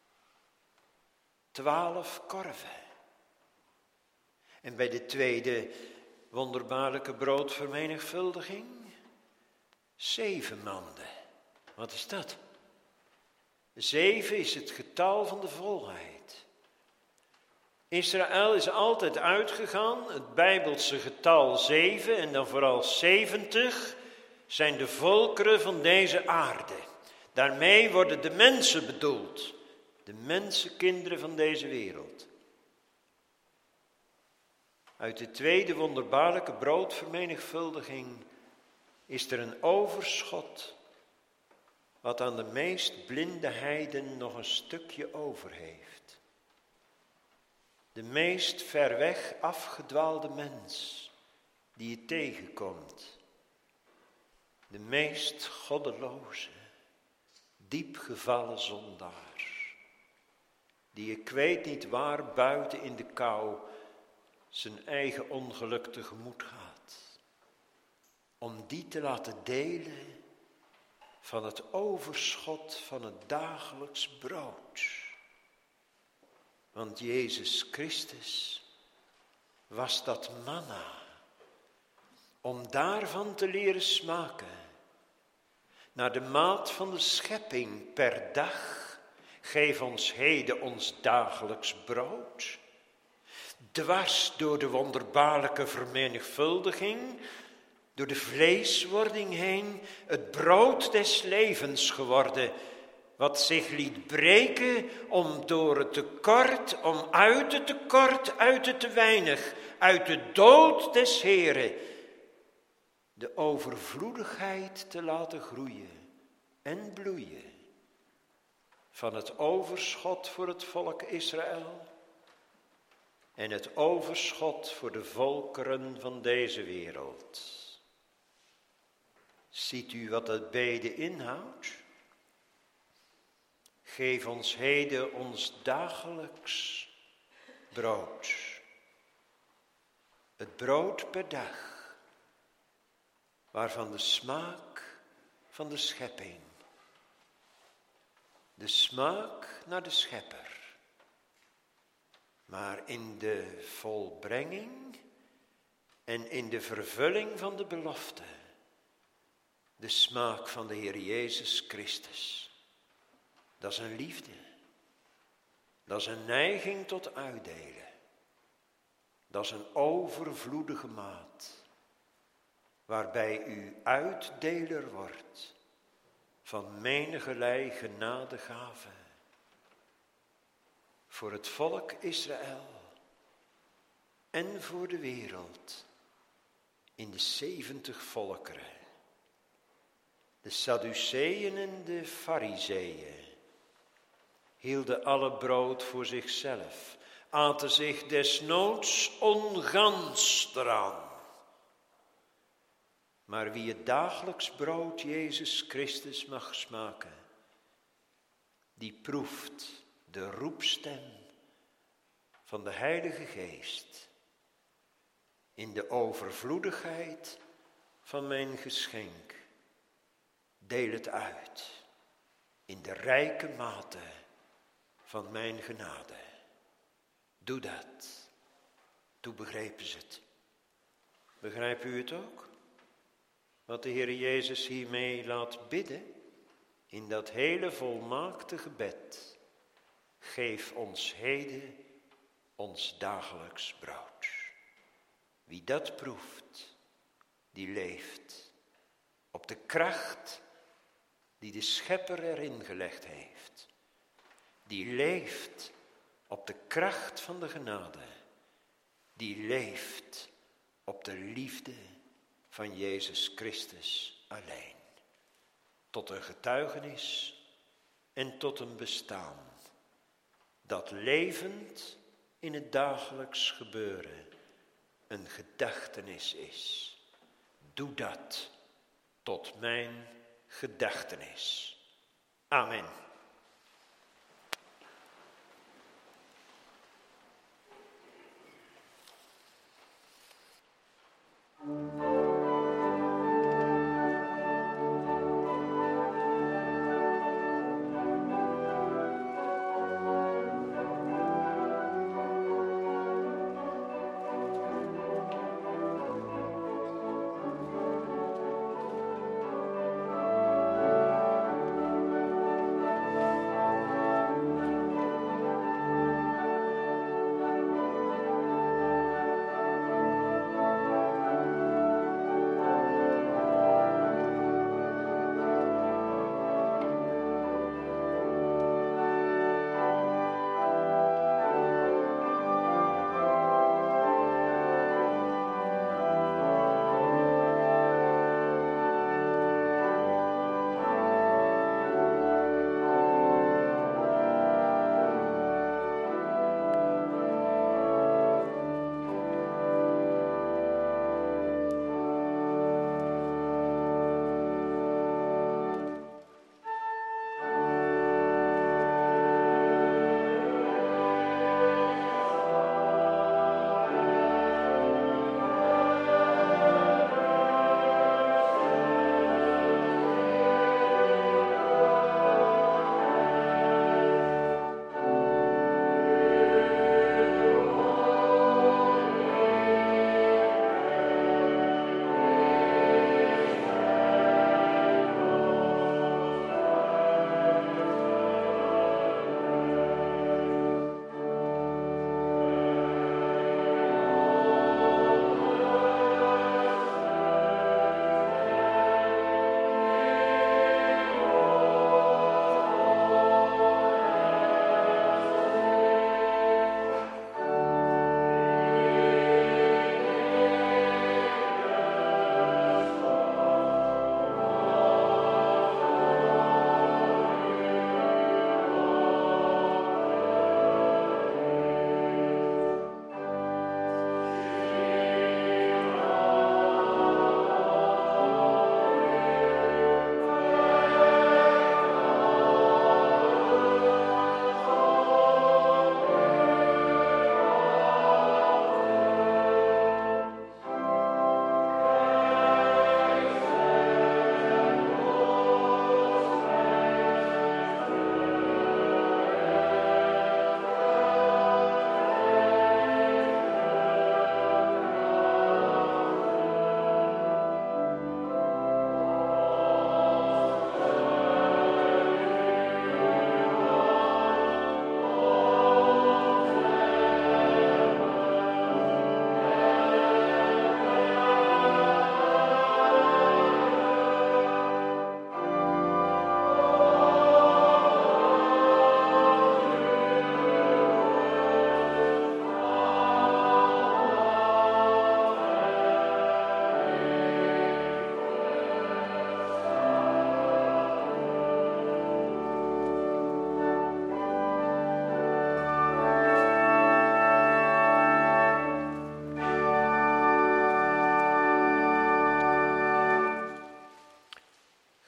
Twaalf korven. En bij de tweede wonderbaarlijke broodvermenigvuldiging, zeven manden. Wat is dat? Zeven is het getal van de volheid. Israël is altijd uitgegaan, het Bijbelse getal zeven en dan vooral zeventig zijn de volkeren van deze aarde. Daarmee worden de mensen bedoeld, de mensenkinderen van deze wereld. Uit de tweede wonderbaarlijke broodvermenigvuldiging is er een overschot, wat aan de meest blinde heiden nog een stukje over heeft. De meest ver weg afgedwaalde mens die je tegenkomt. De meest goddeloze, diep gevallen zondaar. Die ik weet niet waar buiten in de kou zijn eigen ongeluk tegemoet gaat. Om die te laten delen van het overschot van het dagelijks brood. Want Jezus Christus was dat manna, om daarvan te leren smaken, naar de maat van de schepping per dag. Geef ons heden ons dagelijks brood. Dwars door de wonderbaarlijke vermenigvuldiging door de vleeswording heen het brood des levens geworden, wat zich liet breken om door het tekort, om uit het tekort, uit het te weinig, uit de dood des Heren, de overvloedigheid te laten groeien en bloeien van het overschot voor het volk Israël en het overschot voor de volkeren van deze wereld. Ziet u wat het bede inhoudt? Geef ons heden ons dagelijks brood. Het brood per dag, waarvan de smaak van de schepping, de smaak naar de schepper, maar in de volbrenging en in de vervulling van de belofte, de smaak van de Heer Jezus Christus. Dat is een liefde. Dat is een neiging tot uitdelen. Dat is een overvloedige maat, waarbij u uitdeler wordt van menigerlei genadegave voor het volk Israël en voor de wereld in de zeventig volkeren. De Sadduceeën en de Farizeeën hielden alle brood voor zichzelf, aten zich desnoods ongans eraan. Maar wie het dagelijks brood Jezus Christus mag smaken, die proeft de roepstem van de Heilige Geest in de overvloedigheid van mijn geschenk. Deel het uit in de rijke mate van mijn genade. Doe dat. Toen begrepen ze het. Begrijpt u het ook? Wat de Heer Jezus hiermee laat bidden in dat hele volmaakte gebed. Geef ons heden ons dagelijks brood. Wie dat proeft, die leeft op de kracht die de Schepper erin gelegd heeft. Die leeft op de kracht van de genade. Die leeft op de liefde van Jezus Christus alleen. Tot een getuigenis en tot een bestaan. Dat levend in het dagelijks gebeuren een gedachtenis is. Doe dat tot mijn gedachtenis. Amen.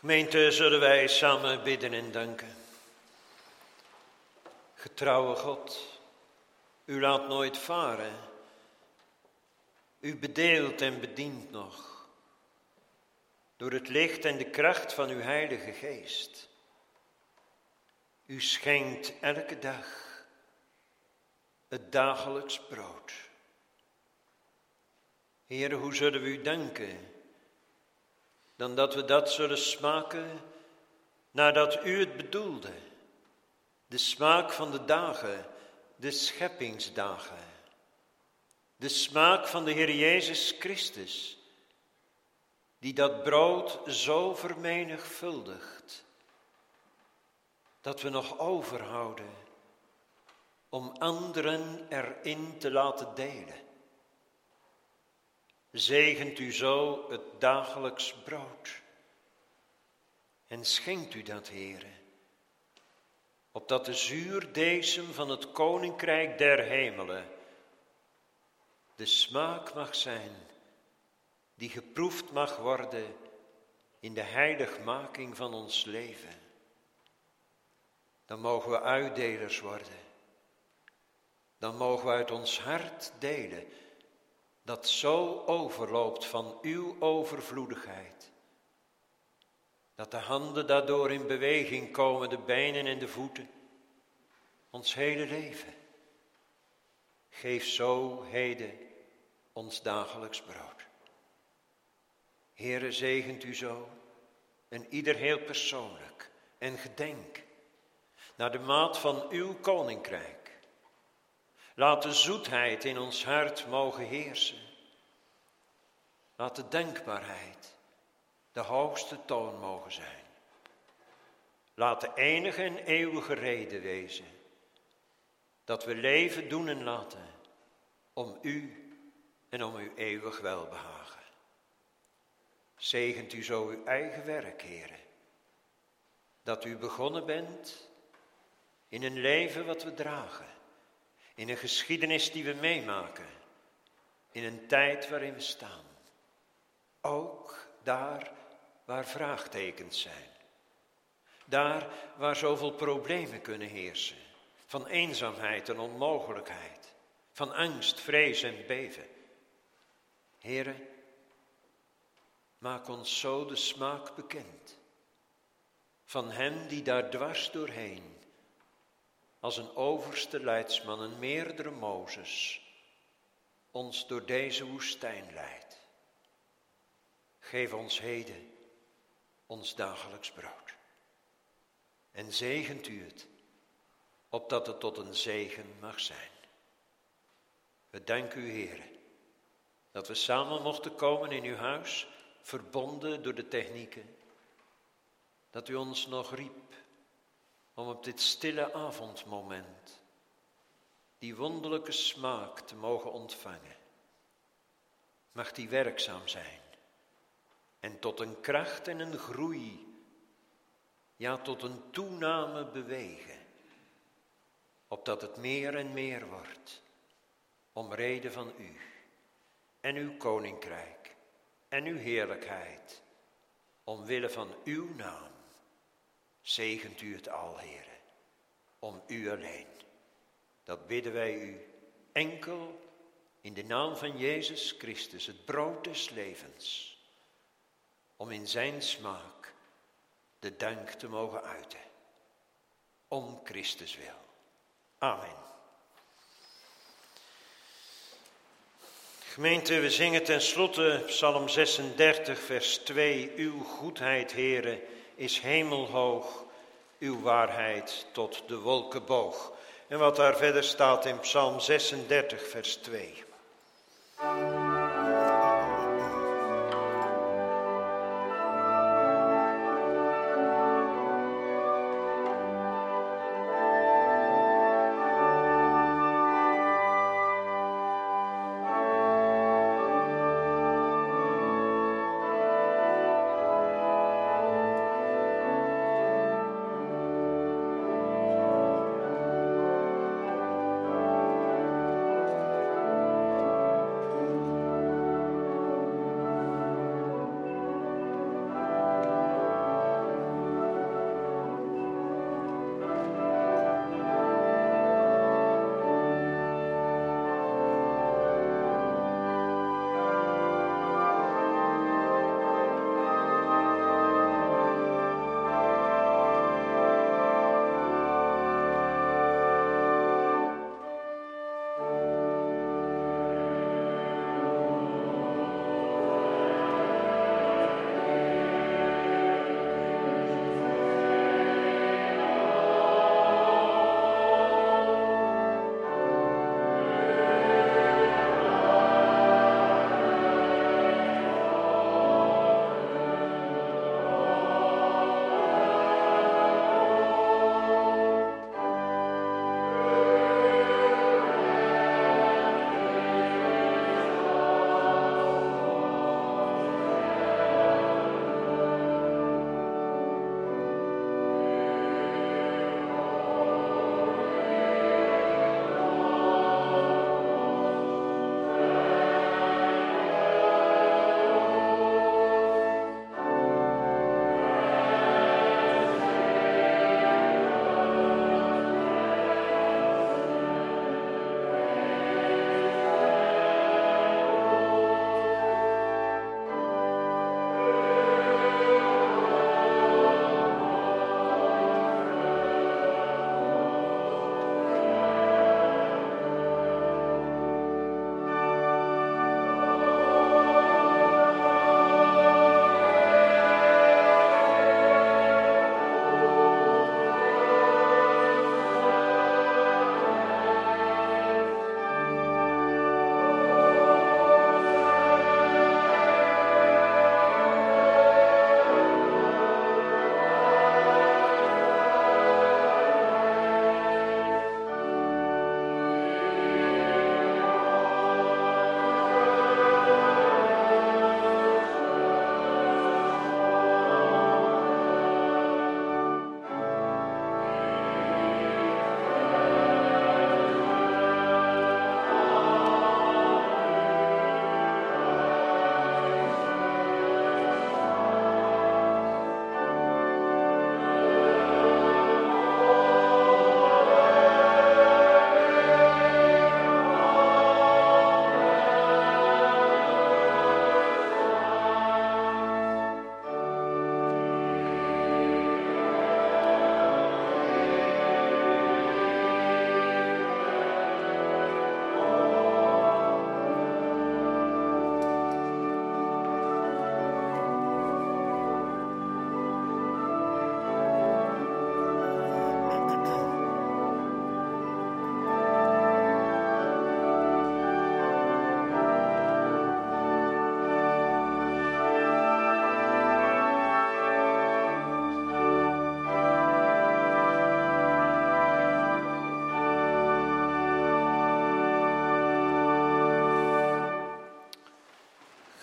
Gemeente, zullen wij samen bidden en danken. Getrouwe God, u laat nooit varen. U bedeelt en bedient nog. Door het licht en de kracht van uw Heilige Geest. U schenkt elke dag het dagelijks brood. Heere, hoe zullen we u danken? Dan dat we dat zullen smaken nadat u het bedoelde. De smaak van de dagen, de scheppingsdagen. De smaak van de Heer Jezus Christus, die dat brood zo vermenigvuldigt, dat we nog overhouden om anderen erin te laten delen. Zegent u zo het dagelijks brood en schenkt u dat, Heere, opdat de zuurdesem van het koninkrijk der hemelen de smaak mag zijn die geproefd mag worden in de heiligmaking van ons leven. Dan mogen we uitdelers worden. Dan mogen we uit ons hart delen dat zo overloopt van uw overvloedigheid, dat de handen daardoor in beweging komen, de benen en de voeten, ons hele leven. Geef zo heden ons dagelijks brood. Heere, zegent u zo en ieder heel persoonlijk en gedenk naar de maat van uw koninkrijk. Laat de zoetheid in ons hart mogen heersen. Laat de dankbaarheid de hoogste toon mogen zijn. Laat de enige en eeuwige reden wezen dat we leven doen en laten om u en om uw eeuwig welbehagen. Zegent u zo uw eigen werk, Heere, dat u begonnen bent in een leven wat we dragen. In een geschiedenis die we meemaken. In een tijd waarin we staan. Ook daar waar vraagtekens zijn. Daar waar zoveel problemen kunnen heersen. Van eenzaamheid en onmogelijkheid. Van angst, vrees en beven. Heere, maak ons zo de smaak bekend. Van hem die daar dwars doorheen als een overste leidsman, een meerdere Mozes, ons door deze woestijn leidt. Geef ons heden ons dagelijks brood. En zegent u het, opdat het tot een zegen mag zijn. We danken u, Heere, dat we samen mochten komen in uw huis, verbonden door de technieken. Dat u ons nog riep om op dit stille avondmoment die wonderlijke smaak te mogen ontvangen. Mag die werkzaam zijn en tot een kracht en een groei, ja tot een toename bewegen, opdat het meer en meer wordt, om reden van u en uw koninkrijk en uw heerlijkheid, omwille van uw naam. Zegent u het al, Heere, om u alleen. Dat bidden wij u enkel in de naam van Jezus Christus, het brood des levens, om in zijn smaak de dank te mogen uiten. Om Christus wil. Amen. Gemeente, we zingen ten slotte Psalm zesendertig, vers twee. Uw goedheid, Heere, is hemelhoog, uw waarheid tot de wolken boog. En wat daar verder staat in Psalm zesendertig, vers twee.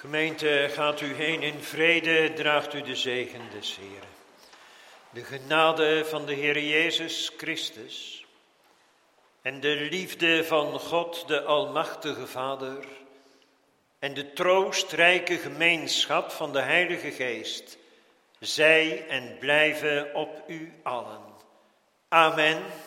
Gemeente, gaat u heen in vrede, draagt u de zegen des Heeren. De genade van de Heer Jezus Christus en de liefde van God, de Almachtige Vader, en de troostrijke gemeenschap van de Heilige Geest, zij en blijven op u allen. Amen.